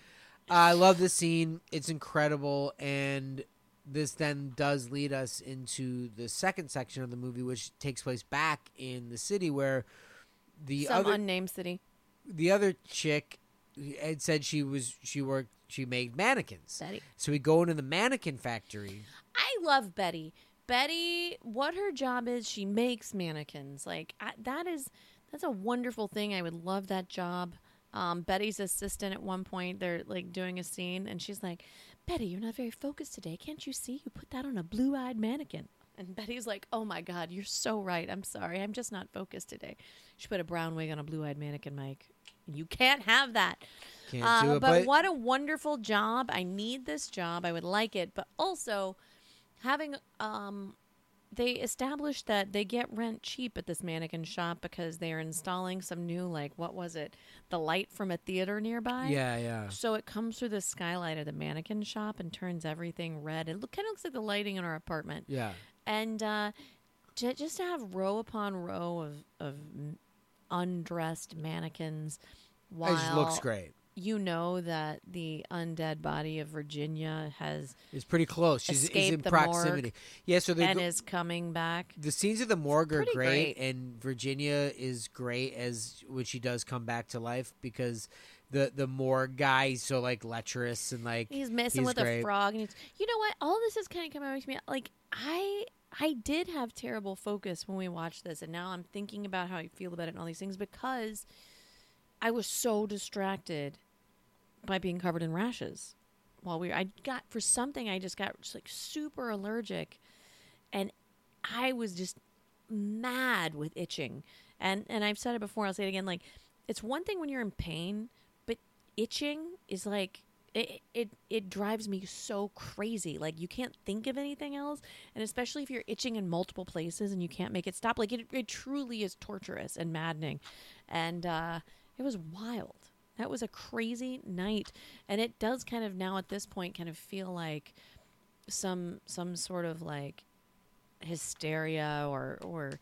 I love this scene. It's incredible. And this then does lead us into the second section of the movie, which takes place back in the city where the Some other unnamed city. the other chick had said she was she worked she made mannequins. Betty. So we go into the mannequin factory. I love Betty. Betty, what her job is, she makes mannequins. Like I, that is, that's a wonderful thing. I would love that job. Um, Betty's assistant at one point, they're like doing a scene, and she's like, "Betty, you're not very focused today. Can't you see? You put that on a blue-eyed mannequin." And Betty's like, "Oh my God, you're so right. I'm sorry. I'm just not focused today." She put a brown wig on a blue-eyed mannequin, Mike. You can't have that. Can't Uh, do it, but but what a wonderful job. I need this job. I would like it. But also having um they established that they get rent cheap at this mannequin shop because they're installing some new, like, what was it? The light from a theater nearby. yeah, yeah. So it comes through the skylight of the mannequin shop and turns everything red. It look, kind of looks like the lighting in our apartment. Yeah. And uh, j- just to have row upon row of, of m- undressed mannequins while It just looks great. you know that the undead body of Virginia has It's pretty close. She's is escaped in the proximity. morgue Yeah, so they and go, is coming back. the scenes of the morgue are pretty great, great. and Virginia is great as when she does come back to life because the the morgue guy is so like lecherous and like He's messing he's with great. a frog, and he's, you know what? All this is kind of coming back to me. Like I, I did have terrible focus when we watched this, and now I'm thinking about how I feel about it and all these things because I was so distracted by being covered in rashes while we. Were, I got for something. I just got just like super allergic, and I was just mad with itching. And and I've said it before. I'll say it again. Like it's one thing when you're in pain, but itching is like. It, it it drives me so crazy. Like you can't think of anything else, and especially if you're itching in multiple places and you can't make it stop. Like it, it truly is torturous and maddening, and uh, it was wild. That was a crazy night, and it does kind of now at this point kind of feel like some some sort of like hysteria or or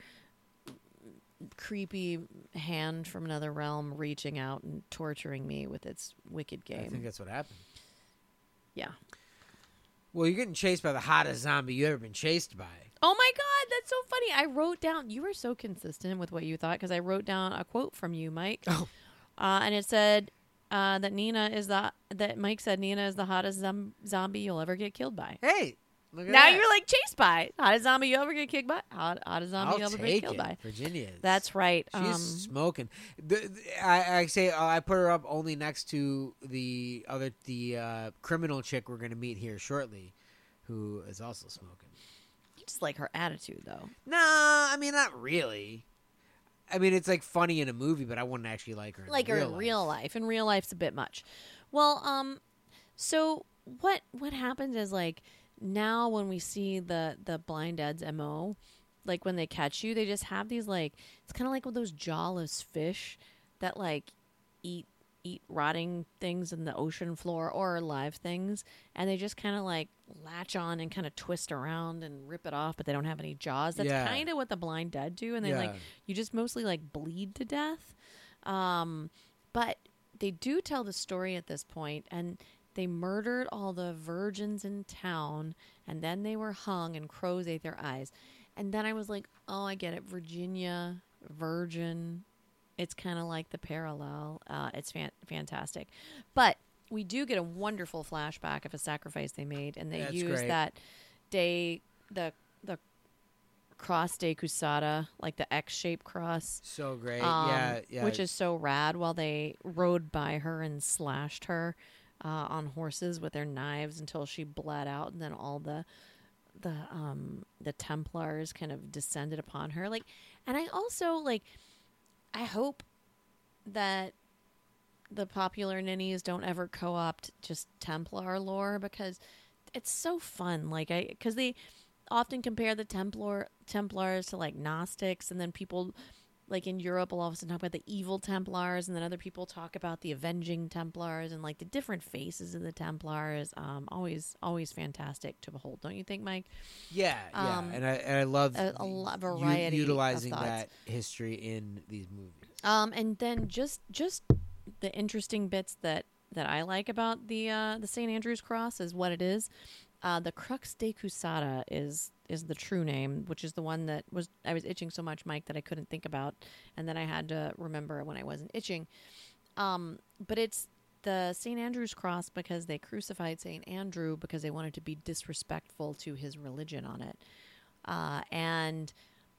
creepy hand from another realm reaching out and torturing me with its wicked game. I think that's what happened. Yeah. Well, you're getting chased by the hottest zombie you ever been chased by. Oh my God, that's so funny. I wrote down, you were so consistent with what you thought because I wrote down a quote from you, Mike. Oh. Uh, and it said uh, that Nina is the, that Mike said Nina is the hottest zom- zombie you'll ever get killed by. Hey, look at Now that. you're like chased by. Hottest zombie you ever get kicked by? Hot, hottest zombie I'll you ever get take killed it. by. Virginia is. That's right. She's Um, smoking. The, the- I, I say uh, I put her up only next to the other the uh, criminal chick we're going to meet here shortly, who is also smoking. you just like her attitude, though. Nah, I mean not really. I mean it's like funny in a movie, but I wouldn't actually like her. In Like her real in life. real life. In real life's a bit much. Well, um, so what what happens is like now when we see the the Blind Dead's M O, like when they catch you, they just have these like it's kind of like with those jawless fish that like eat eat rotting things in the ocean floor or live things, and they just kind of like latch on and kind of twist around and rip it off, but they don't have any jaws. That's Yeah. kind of what the blind dead do, and they Yeah. like you just mostly like bleed to death. Um, but they do tell the story at this point, and they murdered all the virgins in town, and then they were hung, and crows ate their eyes. And then I was like, oh, I get it. Virginia, virgin. It's kind of like the parallel. Uh, it's fan- fantastic. But we do get a wonderful flashback of a sacrifice they made, and they That's use great. that day, the the cross de Cusada, like the X-shaped cross. So great. Um, yeah, yeah. Which is so rad, while they rode by her and slashed her uh, on horses with their knives until she bled out, and then all the the um the Templars kind of descended upon her. Like, and I also like I hope that the popular ninnies don't ever co-opt just Templar lore, because it's so fun. Like, I because they often compare the Templar Templars to like Gnostics, and then people like in Europe will all of a sudden talk about the evil Templars, and then other people talk about the avenging Templars and like the different faces of the Templars. Um, always, always fantastic to behold, don't you think, Mike? yeah, yeah. um, and I and I love a- a u- lot- variety of utilizing thoughts. that history in these movies. Um, and then just just the interesting bits that that I like about the uh, the Saint Andrew's cross is what it is. Uh, the Crux de Cusada is is the true name, which is the one that was I was itching so much, Mike, that I couldn't think about, and then I had to remember when I wasn't itching. Um, but it's the Saint Andrew's cross because they crucified Saint Andrew because they wanted to be disrespectful to his religion on it. Uh, and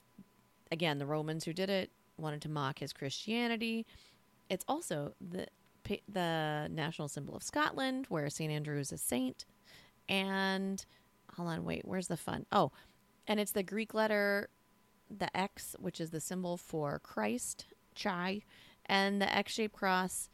again, the Romans who did it wanted to mock his Christianity. It's also the the national symbol of Scotland, where Saint Andrew is a saint. And hold on, wait, where's the fun? Oh, and it's the Greek letter, the X, which is the symbol for Christ, Chi, and the X-shaped cross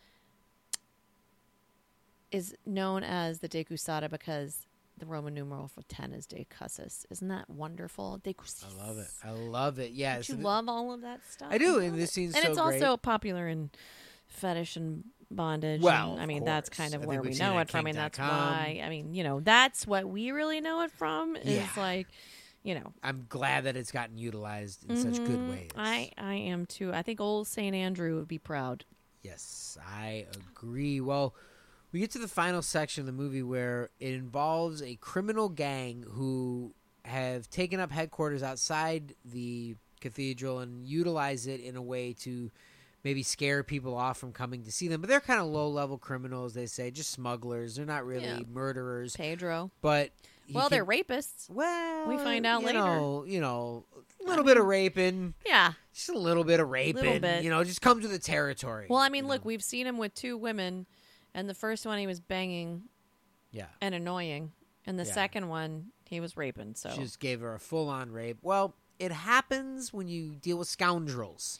is known as the De Cusada because the Roman numeral for ten is De Cussus. Isn't that wonderful? De Cussus. I love it. I love it. Yeah, Don't so you th- love all of that stuff? I do, I and love this it. scene's and so it's great. also popular in fetish and bondage. Well, and, I of mean, that's course. kind of I where think we we've seen know it it from, and that's kink dot com. why. I mean, you know, that's what we really know it from. Is Yeah. like, you know, I'm glad that it's gotten utilized in such good mhm, ways. I I am too. I think old Saint Andrew would be proud. Yes, I agree. Well, we get to the final section of the movie where it involves a criminal gang who have taken up headquarters outside the cathedral and utilize it in a way to maybe scare people off from coming to see them. But they're kind of low-level criminals, they say, just smugglers. They're not really Yeah. murderers. Pedro. But he Well, can- they're rapists. Well, We find out you later. Know, you know, a little bit of raping. Yeah. Just a little bit of raping. bit. You know, just comes with the territory. Well, I mean, you look, know? we've seen him with two women, and the first one he was banging Yeah. and annoying, and the Yeah. second one he was raping. So She just gave her a full-on rape. Well, it happens when you deal with scoundrels.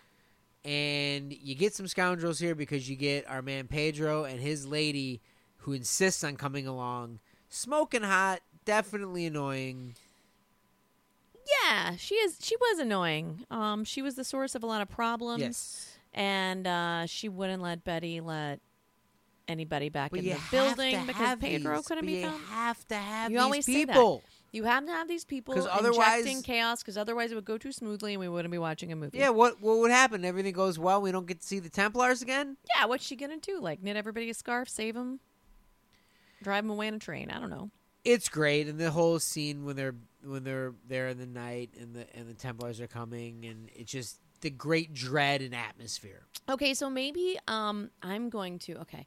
And you get some scoundrels here because you get our man Pedro and his lady who insists on coming along. Smoking hot, definitely annoying. yeah, she is. She was annoying. Um, she was the source of a lot of problems. Yes. And uh, she wouldn't let Betty let anybody back But in you the have building to because have Pedro these, couldn't but be you found. have to have You these always say that. people. You have to have these people 'Cause otherwise- injecting chaos, because otherwise it would go too smoothly and we wouldn't be watching a movie. Yeah, what what would happen? Everything goes well. We don't get to see the Templars again. Yeah, what's she gonna do? Like knit everybody a scarf, save them, drive them away in a train? I don't know. It's great, and the whole scene when they're when they're there in the night and the and the Templars are coming, and it's just the great dread and atmosphere. Okay, so maybe um I'm going to okay.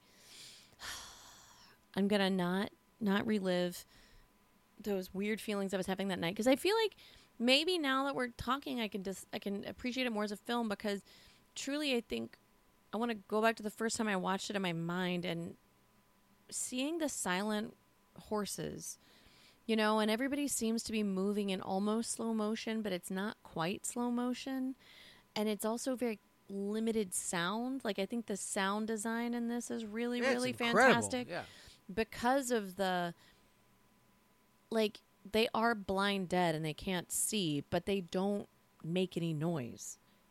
I'm gonna not not relive those weird feelings I was having that night, because I feel like maybe now that we're talking, I can just I can appreciate it more as a film, because truly I think I want to go back to the first time I watched it in my mind and seeing the silent horses, you know, and everybody seems to be moving in almost slow motion, but it's not quite slow motion, and it's also very limited sound. Like I think the sound design in this is really Yeah, it's really incredible. fantastic Yeah. because of the like they are blind dead and they can't see, but they don't make any noise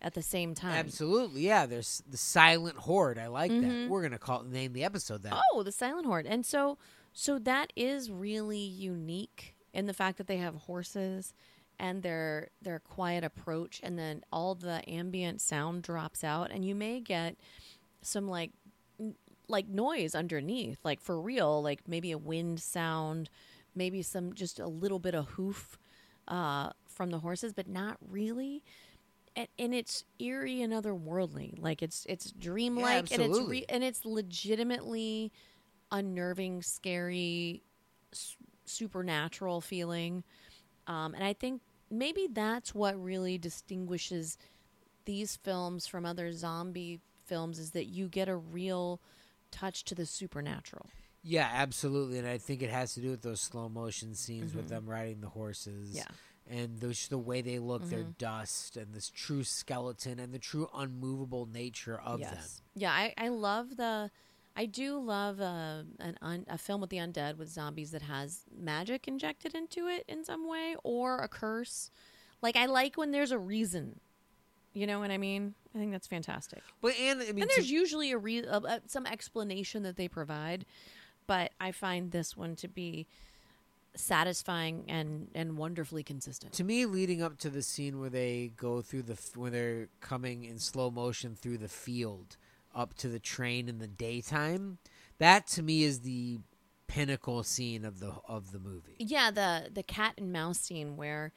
at the same time. Absolutely, yeah. There's the Silent Horde. I like Mm-hmm. that. We're gonna call name the episode that. Oh, the Silent Horde. And so so that is really unique in the fact that they have horses and their their quiet approach, and then all the ambient sound drops out, and you may get some like n- like noise underneath, like for real, like maybe a wind sound, maybe some just a little bit of hoof uh, from the horses, but not really. And, and it's eerie and otherworldly, like it's it's dreamlike, Yeah, and it's absolutely. re- and it's legitimately unnerving, scary, s- supernatural feeling. Um, and I think maybe that's what really distinguishes these films from other zombie films, is that you get a real touch to the supernatural. Yeah, absolutely, and I think it has to do with those slow motion scenes with them riding the horses. Yeah. And those, the way they look, their dust, and this true skeleton, and the true unmovable nature of them. Yeah, I, I love the, I do love a, an un, a film with the undead with zombies that has magic injected into it in some way, or a curse. Like, I like when there's a reason. You know what I mean? I think that's fantastic. But and I mean, And to- there's usually a, re- a, a some explanation that they provide, but I find this one to be satisfying and, and wonderfully consistent. to me, leading up to the scene where they go through the f- when they're coming in slow motion through the field up to the train in the daytime, that to me is the pinnacle scene of the of the movie. Yeah, the the cat and mouse scene where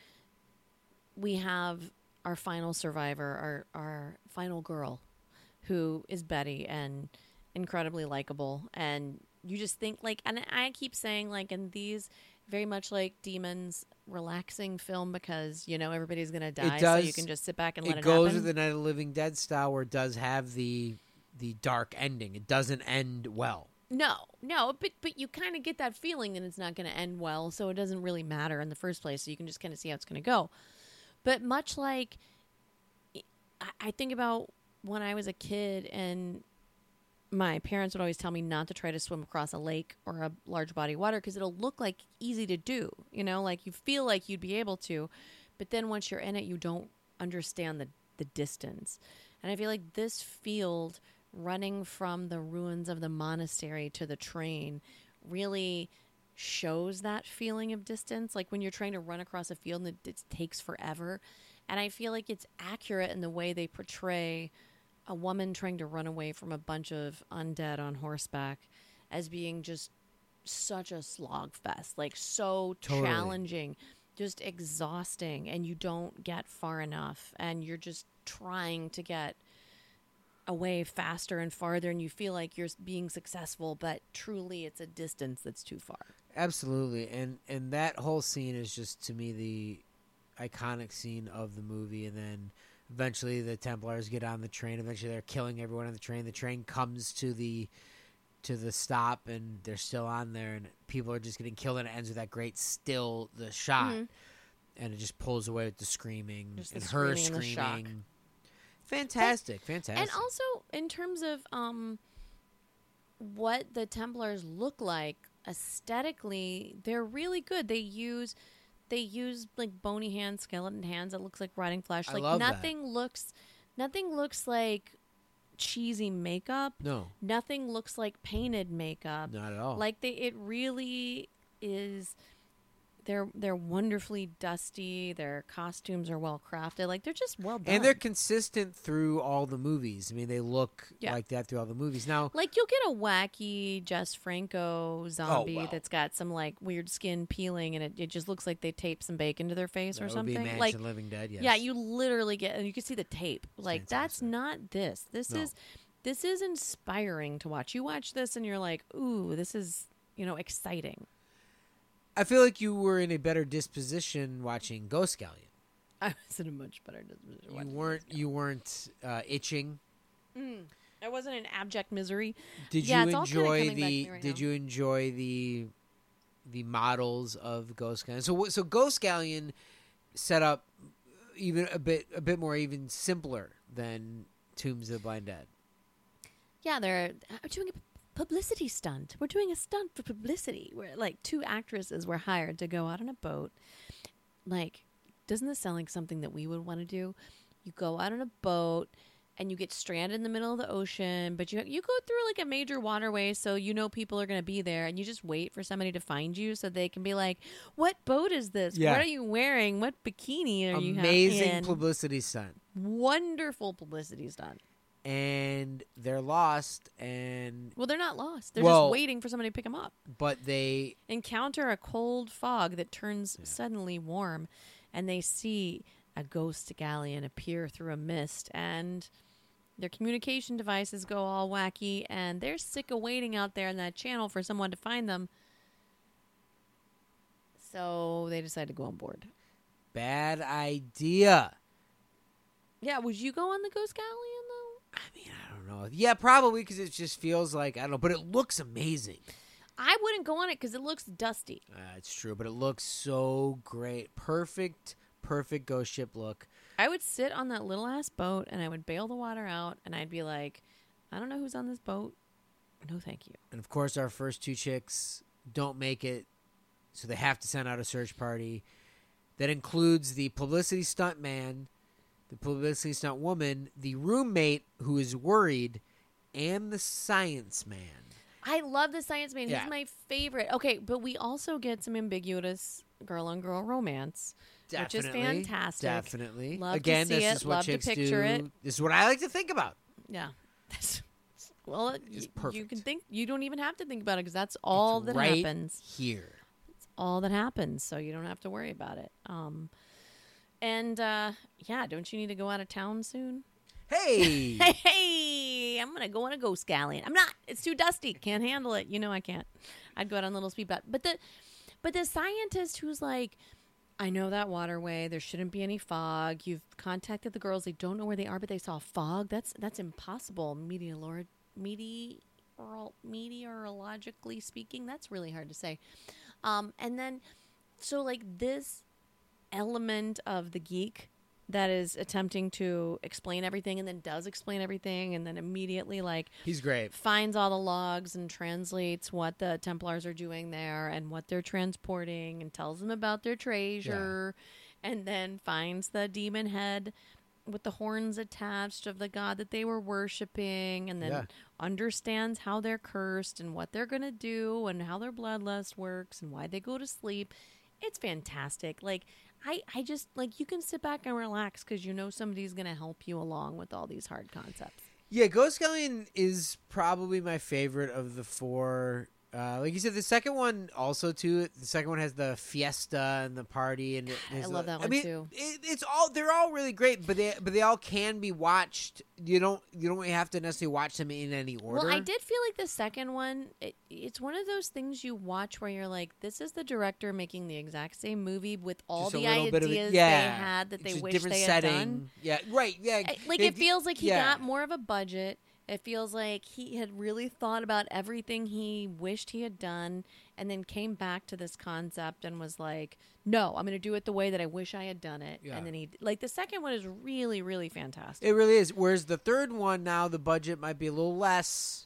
we have our final survivor, our our final girl, who is Betty and incredibly likable, and you just think like, and I keep saying like in these very much like Demons, relaxing film, because you know everybody's gonna die, so you does- can just sit back and let It it, goes happen. with the Night of the Living Dead style, where it does have the the dark ending. It doesn't end well. No, no, but but you kind of get that feeling that it's not going to end well, so it doesn't really matter in the first place. So you can just kind of see how it's going to go. But much like, I, I think about when I was a kid, and my parents would always tell me not to try to swim across a lake or a large body of water because it'll look like easy to do. You know, like you feel like you'd be able to, but then once you're in it, you don't understand the the distance. And I feel like this field, running from the ruins of the monastery to the train, really shows that feeling of distance, like when you're trying to run across a field and it, it takes forever. And I feel like it's accurate in the way they portray a woman trying to run away from a bunch of undead on horseback as being just such a slog fest, like so Totally. challenging, just exhausting, and you don't get far enough, and you're just trying to get away faster and farther, and you feel like you're being successful, but truly it's a distance that's too far. Absolutely, and and that whole scene is just to me the iconic scene of the movie. And then eventually the Templars get on the train. Eventually they're killing everyone on the train. The train comes to the to the stop, and they're still on there, and people are just getting killed. And it ends with that great still the shot, Mhm. and it just pulls away with the screaming Just the and her screaming and the shock. screaming. Fantastic, fantastic. And also in terms of um, what the Templars look like aesthetically, they're really good. They use they use like bony hands, skeleton hands. It looks like rotting flesh. I Like love that. nothing looks nothing looks like cheesy makeup. no, Nothing looks like painted makeup. not at all. Like they, it really is. They're they're wonderfully dusty. Their costumes are well crafted. Like they're just well done. and they're consistent through all the movies. I mean, they look Yeah. like that through all the movies. Now, like you'll get a wacky Jess Franco zombie well. that's got some like weird skin peeling, and it, it just looks like they taped some bacon to their face that or would something. be Mansion Like of the Living Dead. Yes. yeah, you literally get, and you can see the tape. Like that's fantastic. not this. This No. is this is inspiring to watch. You watch this and you're like, ooh, this is you know exciting. I feel like you were in a better disposition watching Ghost Galleon. I was in a much better disposition. You watching weren't. this. You weren't uh, itching. I wasn't in abject misery. Did Yeah, you it's all kinda enjoy coming back to the? me right did now. you enjoy the? The models of Ghost Galleon. So so Ghost Galleon set up even a bit a bit more even simpler than Tombs of the Blind Dead. Yeah, they're uh, doing a publicity stunt. We're doing a stunt for publicity. Where like two actresses were hired to go out on a boat. Like, doesn't this sound like something that we would want to do? You go out on a boat and you get stranded in the middle of the ocean, but you you go through like a major waterway, so you know people are going to be there, and you just wait for somebody to find you so they can be like, "What boat is this? Yeah. What are you wearing? What bikini are you having?" Amazing publicity stunt. Wonderful publicity stunt. And they're lost, and Well, they're not lost. They're Well- just waiting for somebody to pick them up. but they Encounter a cold fog that turns Yeah. suddenly warm, and they see a ghost galleon appear through a mist, and their communication devices go all wacky, and they're sick of waiting out there in that channel for someone to find them. So they decide to go on board. bad idea. Yeah, would you go on the ghost galleon, though? I mean, I don't know. Yeah, probably because it just feels like I don't know, but it looks amazing. I wouldn't go on it because it looks dusty. Uh, it's true, but it looks so great. Perfect, perfect ghost ship look. I would sit on that little ass boat and I would bail the water out and I'd be like, I don't know who's on this boat. No, thank you. And of course, our first two chicks don't make it, so they have to send out a search party that includes the publicity stunt man, the publicity stunt woman, the roommate who is worried, and the science man. I love the science man. Yeah. He's my favorite. Okay, but we also get some ambiguous girl on girl romance, which is Definitely, fantastic. Definitely. Love to Again, see this it, is what love to chicks picture do. it. This is what I like to think about. Yeah. That's, well, it, It's y- you perfect. can think. You don't even have to think about it because that's all It's that right happens. here. All that happens, so you don't have to worry about it. Um, and uh, yeah, don't you need to go out of town soon? Hey, Hey, hey, I'm gonna go on a ghost galleon. I'm not. It's too dusty. Can't handle it. You know I can't. I'd go out on a little speed boat. But the, but the scientist who's like, I know that waterway. There shouldn't be any fog. You've contacted the girls. They don't know where they are, but they saw fog. That's that's impossible. Meteorolog, meteor, meteorologically speaking, that's really hard to say. Um, and then, so like this element of the geek that is attempting to explain everything and then does explain everything and then immediately like he's great. finds all the logs and translates what the Templars are doing there and what they're transporting and tells them about their treasure and then finds the demon head with the horns attached of the god that they were worshiping and then Yeah. understands how they're cursed and what they're going to do and how their bloodlust works and why they go to sleep. It's fantastic. Like I, I just like you can sit back and relax because you know somebody's going to help you along with all these hard concepts. Yeah, Ghost Galleon is probably my favorite of the four. Uh, like you said, the second one also too. The second one has the fiesta and the party, and it I has love the- that I one, mean, too. It, it's all they're all really great, but they but they all can be watched. You don't you don't have to necessarily watch them in any order. Well, I did feel like the second one, it, it's one of those things you watch where you're like, this is the director making the exact same movie with all Just a the little ideas bit of it- they yeah. had that they Just wish different they setting. had done. Yeah, right. Yeah, I- Like, They- it feels like he yeah. got more of a budget. It feels like he had really thought about everything he wished he had done and then came back to this concept and was like, no, I'm going to do it the way that I wish I had done it. Yeah. And then he, like, the second one is really, really fantastic. It really is. Whereas the third one now, the budget might be a little less.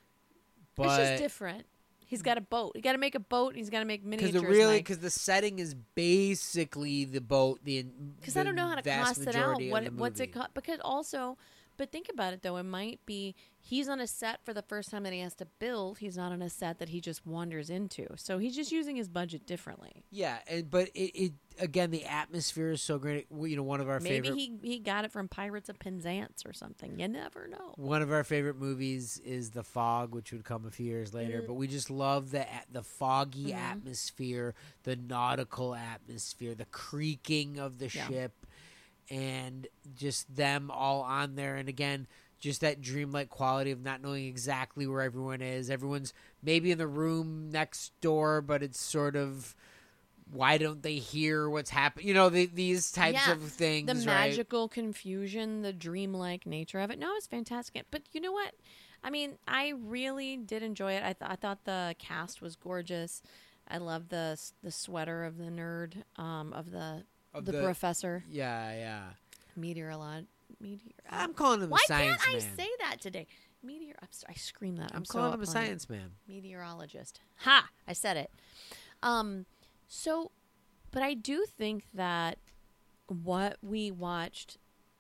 But it's just different. He's got a boat. You got to make a boat. He's got to make because miniatures. the really Mike. because the setting is basically the boat. The Because I don't know how to vast cost it out. majority of What the what's it movie. cost? Because also, but think about it though. It might be he's on a set for the first time that he has to build. He's not on a set that he just wanders into. So he's just using his budget differently. Yeah, and but it, it again the atmosphere is so great. You know, one of our Maybe favorite he he got it from Pirates of Penzance or something. You never know. one of our favorite movies is The Fog, which would come a few years later. Mm. But we just love the at- the foggy Mhm. atmosphere, the nautical atmosphere, the creaking of the Yeah. ship, and just them all on there. And again, just that dreamlike quality of not knowing exactly where everyone is. Everyone's maybe in the room next door, but it's sort of why don't they hear what's happening? You know, the, these types Yeah, of things. The right? magical confusion, the dreamlike nature of it. No, it's fantastic. But you know what? I mean, I really did enjoy it. I, th- I thought the cast was gorgeous. I love the the sweater of the nerd, um, of the Of the, the- professor, Yeah, yeah. meteorolog, meteor. I'm calling him Why a science can't I man. say that today? Meteor. I'm sorry, I scream that. I'm, I'm so calling him a upon it. science man. Meteorologist. Ha! I said it. Um, so, but I do think that what we watched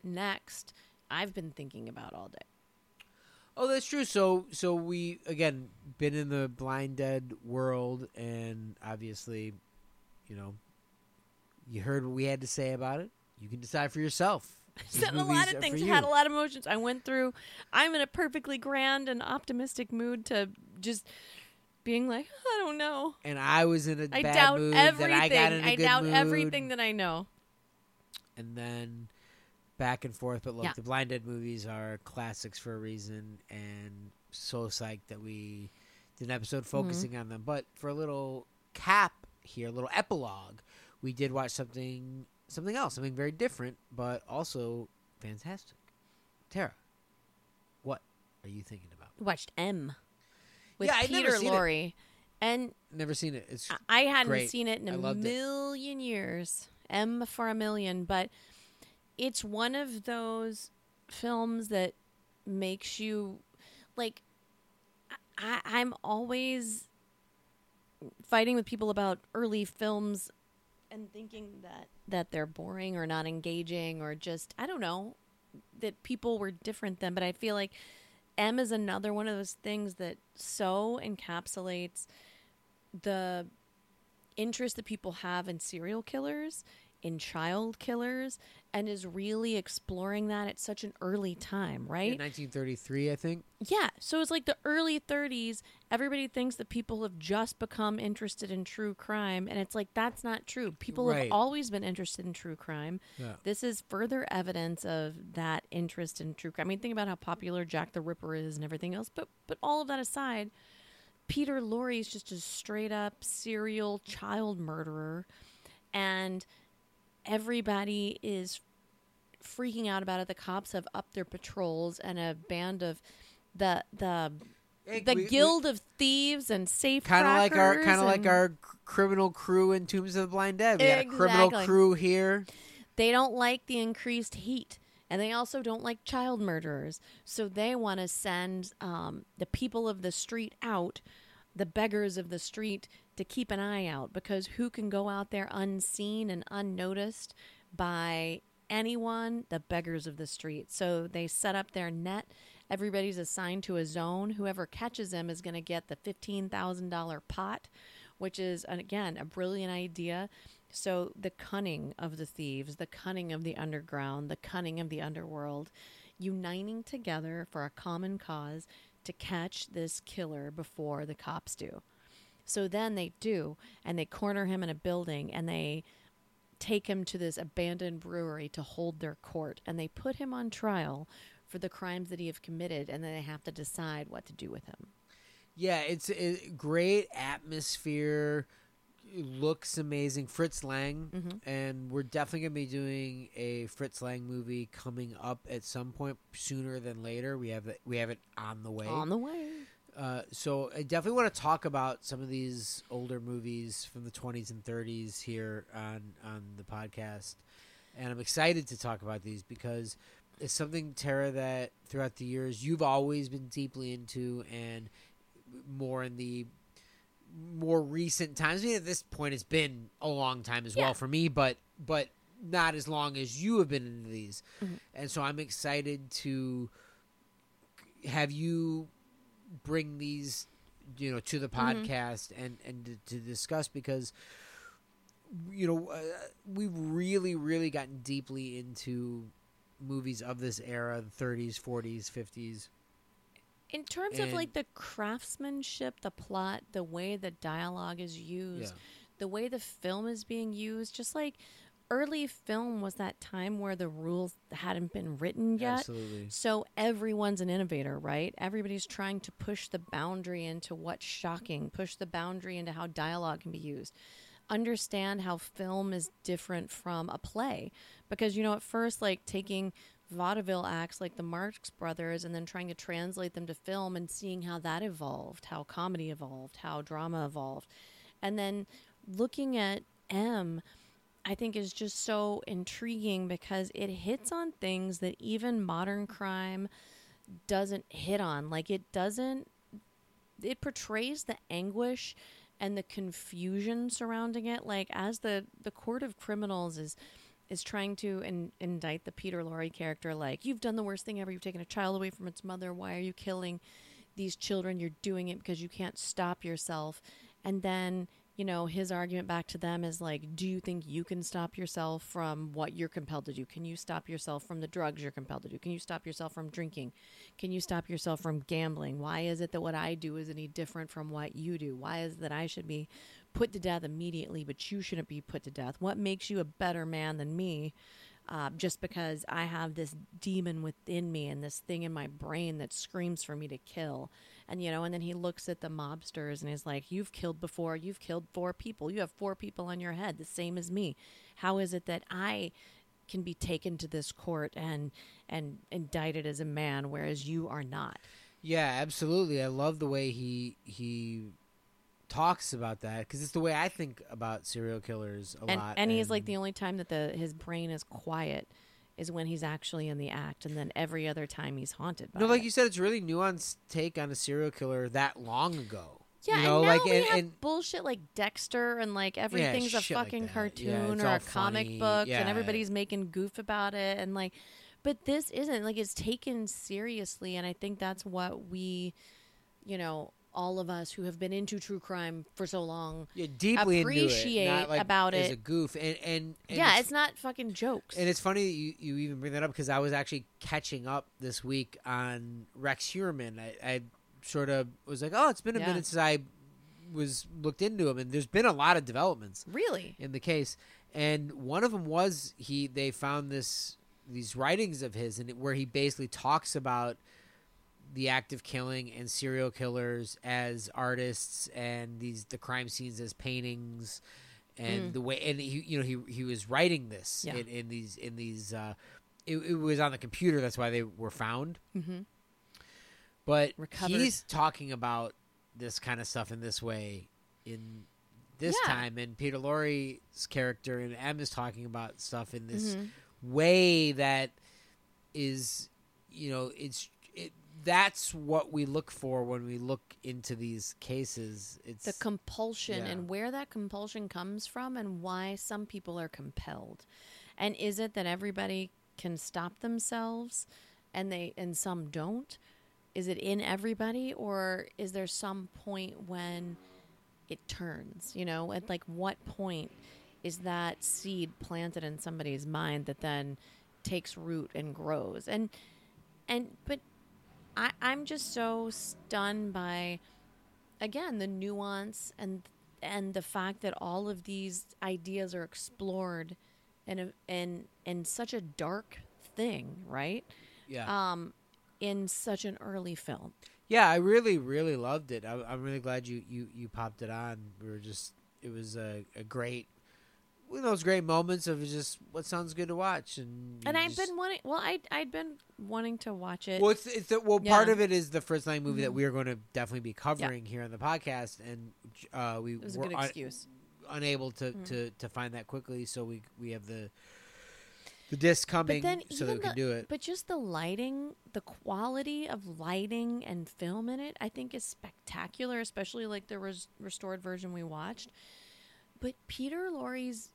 next, I've been thinking about all day. Oh, that's true. So, so we again been in the Blind Dead world, and obviously, you know, you heard what we had to say about it. You can decide for yourself. These Said a lot movies of are things, for had a you. lot of emotions. I went through. I'm in a perfectly grand and optimistic mood to just being like, I don't know. And I was in a I bad doubt mood. everything. That I got in a I good doubt mood. everything that I know. And then back and forth. But look, Yeah. the Blind Dead movies are classics for a reason, and so psyched that we did an episode Mm-hmm. focusing on them. But for a little cap here, a little epilogue, we did watch something something else, something very different, but also fantastic. Tara, what are you thinking about? Watched M with Yeah, I'd never Peter seen it. Lorre. And Never seen it. It's I- I hadn't great. seen it in I a loved it. million years. M for a million. But it's one of those films that makes you, like, I, I'm always fighting with people about early films and thinking that, that they're boring or not engaging or just, I don't know, that people were different then. But I feel like M is another one of those things that so encapsulates the interest that people have in serial killers, in child killers, and is really exploring that at such an early time, in right? nineteen thirty-three, I think. Yeah. So it's like the early thirties. Everybody thinks that people have just become interested in true crime. And it's like, that's not true. People Right. have always been interested in true crime. Yeah. This is further evidence of that interest in true crime. I mean, think about how popular Jack the Ripper is and everything else. But, but all of that aside, Peter Lorre is just a straight up serial child murderer. And everybody is freaking out about it. The cops have upped their patrols, and a band of the the Hey, the we- we- guild of thieves and safe Kind of like our kind of like and our c- criminal crew in Tombs of the Blind Dead. We got a criminal Exactly. crew here. they don't like the increased heat, and they also don't like child murderers. So they want to send um, the people of the street out, the beggars of the street, to keep an eye out, because who can go out there unseen and unnoticed by anyone? The beggars of the street. So they set up their net. Everybody's assigned to a zone. Whoever catches them is going to get the fifteen thousand dollars pot, which is, again, a brilliant idea. So the cunning of the thieves, the cunning of the underground, the cunning of the underworld, uniting together for a common cause to catch this killer before the cops do. So then they do, and they corner him in a building, and they take him to this abandoned brewery to hold their court, and they put him on trial for the crimes that he have committed, and then they have to decide what to do with him. Yeah, it's a great atmosphere. Looks amazing. Fritz Lang, Mhm. and we're definitely gonna be doing a Fritz Lang movie coming up at some point sooner than later. We have it. We have it on the way. On the way. Uh, so I definitely want to talk about some of these older movies from the twenties and thirties here on on the podcast, and I'm excited to talk about these because it's something, Tara, that throughout the years you've always been deeply into, and more in the more recent times. I mean, at this point, it's been a long time as Yeah. well for me, but but not as long as you have been into these, Mhm. and so I'm excited to have you bring these, you know, to the Mhm. podcast and and to, to discuss, because you know uh, we've really really gotten deeply into movies of this era, the thirties, forties, fifties. In terms of And- like the craftsmanship, the plot, the way the dialogue is used, Yeah. the way the film is being used, just like early film was that time where the rules hadn't been written yet. Absolutely. So everyone's an innovator, right? Everybody's trying to push the boundary into what's shocking, push the boundary into how dialogue can be used. Understand how film is different from a play. Because, you know, at first, like taking vaudeville acts like the Marx Brothers and then trying to translate them to film and seeing how that evolved, how comedy evolved, how drama evolved. And then looking at M, I think is just so intriguing because it hits on things that even modern crime doesn't hit on. Like it doesn't, it portrays the anguish and the confusion surrounding it. Like as the, the court of criminals is is trying to in, indict the Peter Lorre character, like, you've done the worst thing ever. You've taken a child away from its mother. Why are you killing these children? You're doing it because you can't stop yourself. And then, you know, his argument back to them is like, do you think you can stop yourself from what you're compelled to do? Can you stop yourself from the drugs you're compelled to do? Can you stop yourself from drinking? Can you stop yourself from gambling? Why is it that what I do is any different from what you do? Why is it that I should be put to death immediately, but you shouldn't be put to death? What makes you a better man than me? Uh, just because I have this demon within me and this thing in my brain that screams for me to kill. And, you know, and then he looks at the mobsters and he's like, you've killed before. You've killed four people. You have four people on your head, the same as me. How is it that I can be taken to this court and and indicted as a man, whereas you are not? Yeah, absolutely. I love the way he he talks about that, because it's the way I think about serial killers a and, lot. And he's like, the only time that the his brain is quiet is when he's actually in the act, and then every other time he's haunted by no, like it. you said, it's a really nuanced take on a serial killer that long ago. Yeah, you know, and now like we and, have and bullshit like Dexter, and like everything's a shit like fucking that. cartoon Yeah, it's or all a comic funny. book, Yeah. and everybody's making goof about it, and like, but this isn't, like, it's taken seriously, and I think that's what we, you know, all of us who have been into true crime for so long, yeah, deeply appreciate into it, not like about as it. a goof, and and, and yeah, it's not fucking jokes. And it's funny that you, you even bring that up, because I was actually catching up this week on Rex Heuermann. I, I sort of was like, oh, it's been a Yeah. minute since I was looked into him, and there's been a lot of developments Really? in the case. And one of them was he they found this these writings of his, and where he basically talks about the act of killing and serial killers as artists, and these the crime scenes as paintings, and Mm. the way and he you know he he was writing this Yeah. in, in these in these uh, it, it was on the computer. That's why they were found. Mm-hmm. But Recovered. he's talking about this kind of stuff in this way in this Yeah. time, and Peter Lorre's character and M is talking about stuff in this Mhm. way that is, you know, it's it, that's what we look for when we look into these cases. It's The compulsion, yeah. and where that compulsion comes from, and why some people are compelled. And is it that everybody can stop themselves and they and some don't? Is it in everybody, or is there some point when it turns? You know, at like what point is that seed planted in somebody's mind that then takes root and grows? And and but I, I'm just so stunned by, again, the nuance and and the fact that all of these ideas are explored in a, in in such a dark thing, right? yeah. Um, in such an early film. Yeah, I really, really loved it. I, I'm really glad you, you, you popped it on. We were just, it was a, a great, one of those great moments of just what sounds good to watch. And And you I've just- been wanting. Well, I I'd been wanting to watch it. well, it's, it's the, well, part Yeah. of it is the first night movie that Mhm. we are going to definitely be covering here on the podcast, and uh, we It was a were good un- excuse. unable to, Mhm. to, to find that quickly, so we we have the the disc coming then so that we even can the- do it. But just the lighting, the quality of lighting and film in it, I think is spectacular, especially like the res- restored version we watched. But Peter Lorre's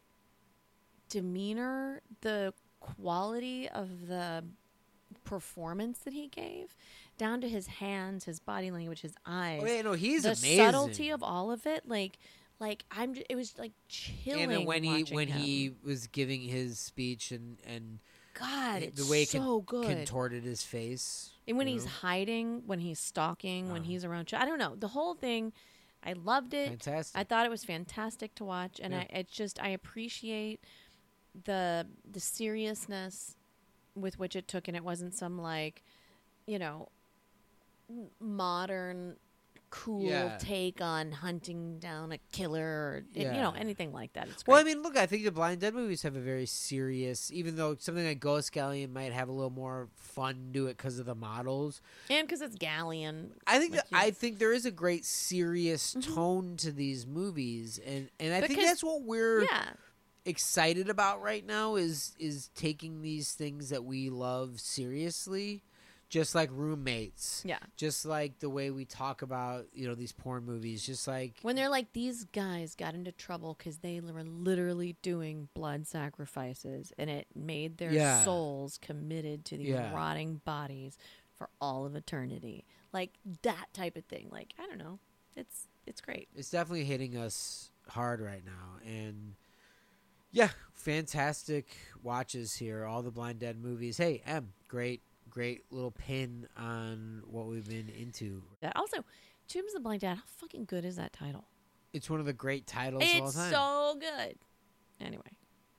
demeanor, the quality of the performance that he gave, down to his hands, his body language, his eyes, Oh yeah, no, he's the amazing. subtlety of all of it, like, like I'm, j- it was like chilling. and then when he watching when him. he was giving his speech and and God, the it's way it so con- good. contorted his face, And when you he's know? hiding, when he's stalking, when Uh. he's around, ch- I don't know. The whole thing, I loved it. fantastic. I thought it was fantastic to watch, and Yeah. I it's just I appreciate the the seriousness with which it took, and it wasn't some like, you know, m- modern cool Yeah. take on hunting down a killer, or you Yeah. know, anything like that. It's Well, I great. mean, look, I think the Blind Dead movies have a very serious, even though something like Ghost Galleon might have a little more fun to it because of the models. and because it's Galleon. I think Like that, you- I think there is a great serious Mhm. tone to these movies, and and I think Because- that's what we're Yeah, excited about right now is is taking these things that we love seriously, just like roommates. Yeah. Just like the way we talk about, you know, these porn movies. Just like when they're like, these guys got into trouble because they were literally doing blood sacrifices, and it made their Yeah. souls committed to these Yeah. rotting bodies for all of eternity. Like that type of thing. Like, I don't know. It's it's great. it's definitely hitting us hard right now. And yeah, fantastic watches here. All the Blind Dead movies. Hey, M, great, great little pin on what we've been into. That also, Tombs of the Blind Dad. How fucking good is that title? It's one of the great titles of all It's time. so good. Anyway.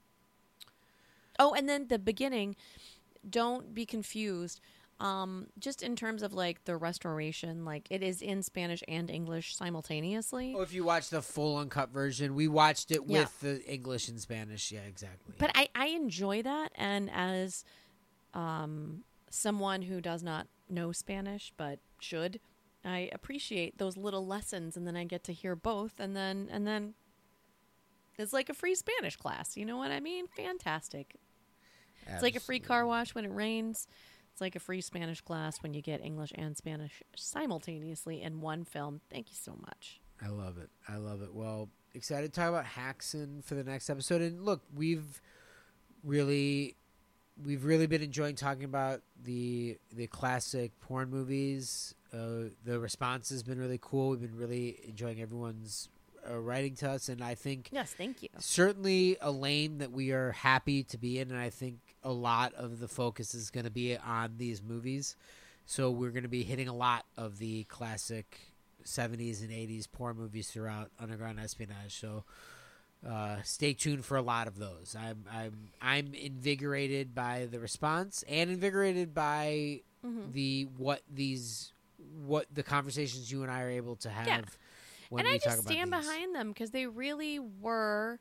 Oh, and then the beginning. Don't be confused. Um, just in terms of like the restoration, like it is in Spanish and English simultaneously. Oh, if you watch the full uncut version, we watched it Yeah. with the English and Spanish. Yeah, exactly. But I, I enjoy that, and as um, someone who does not know Spanish but should, I appreciate those little lessons, and then I get to hear both, and then and then it's like a free Spanish class. You know what I mean? Fantastic. It's like a free car wash when it rains. It's like a free Spanish class when you get English and Spanish simultaneously in one film. Thank you so much. I love it. I love it. Well, excited to talk about Haxan for the next episode. And look, we've really, we've really been enjoying talking about the the classic porn movies. Uh, the response has been really cool. We've been really enjoying everyone's uh, writing to us, and I think Yes, thank you. certainly a lane that we are happy to be in, and I think a lot of the focus is going to be on these movies. So we're going to be hitting a lot of the classic seventies and eighties porn movies throughout Underground Espionage. So uh, stay tuned for a lot of those. I'm I'm I'm invigorated by the response and invigorated by Mhm. the what these what the conversations you and I are able to have. Yeah. When And we I talk just about stand these. behind them because they really were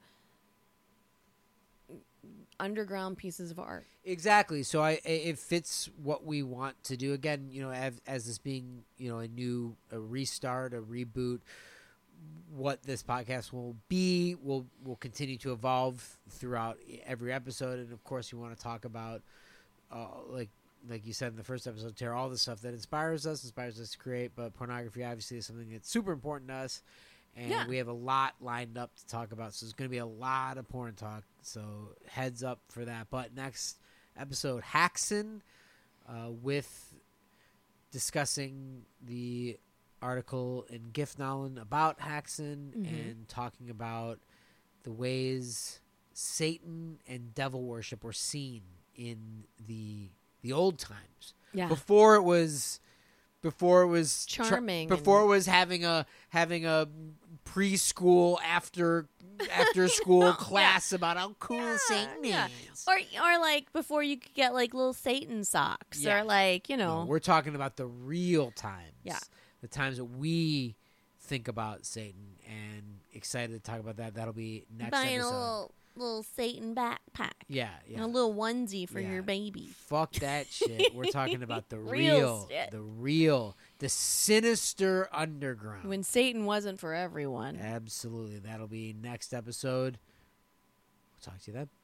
underground pieces of art. Exactly. So I it fits what we want to do. Again, you know, as, as this being, you know, a new a restart, a reboot, what this podcast will be will will continue to evolve throughout every episode. And of course, we want to talk about uh, like like you said in the first episode, Tara, all the stuff that inspires us, inspires us to create. But pornography obviously is something that's super important to us. And Yeah. we have a lot lined up to talk about. So there's going to be a lot of porn talk. So heads up for that. But next episode, Haxan, uh, with discussing the article in Giftnalen about Haxan Mhm. and talking about the ways Satan and devil worship were seen in the the old times. Yeah. Before it was before it was tr- Charming before and- it was having a having a preschool after after school class about how cool Yeah, Satan yeah. is. Or or like before you could get like little Satan socks Yeah. or like, you know. No, we're talking about the real times. Yeah. The times that we think about Satan, and excited to talk about that. That'll be next buying episode. a little little Satan backpack. Yeah, And yeah. a little onesie for Yeah. your baby. Fuck that shit. We're talking about the Real real, shit. the real, the sinister underground. When Satan wasn't for everyone. Absolutely. That'll be next episode. We'll talk to you then.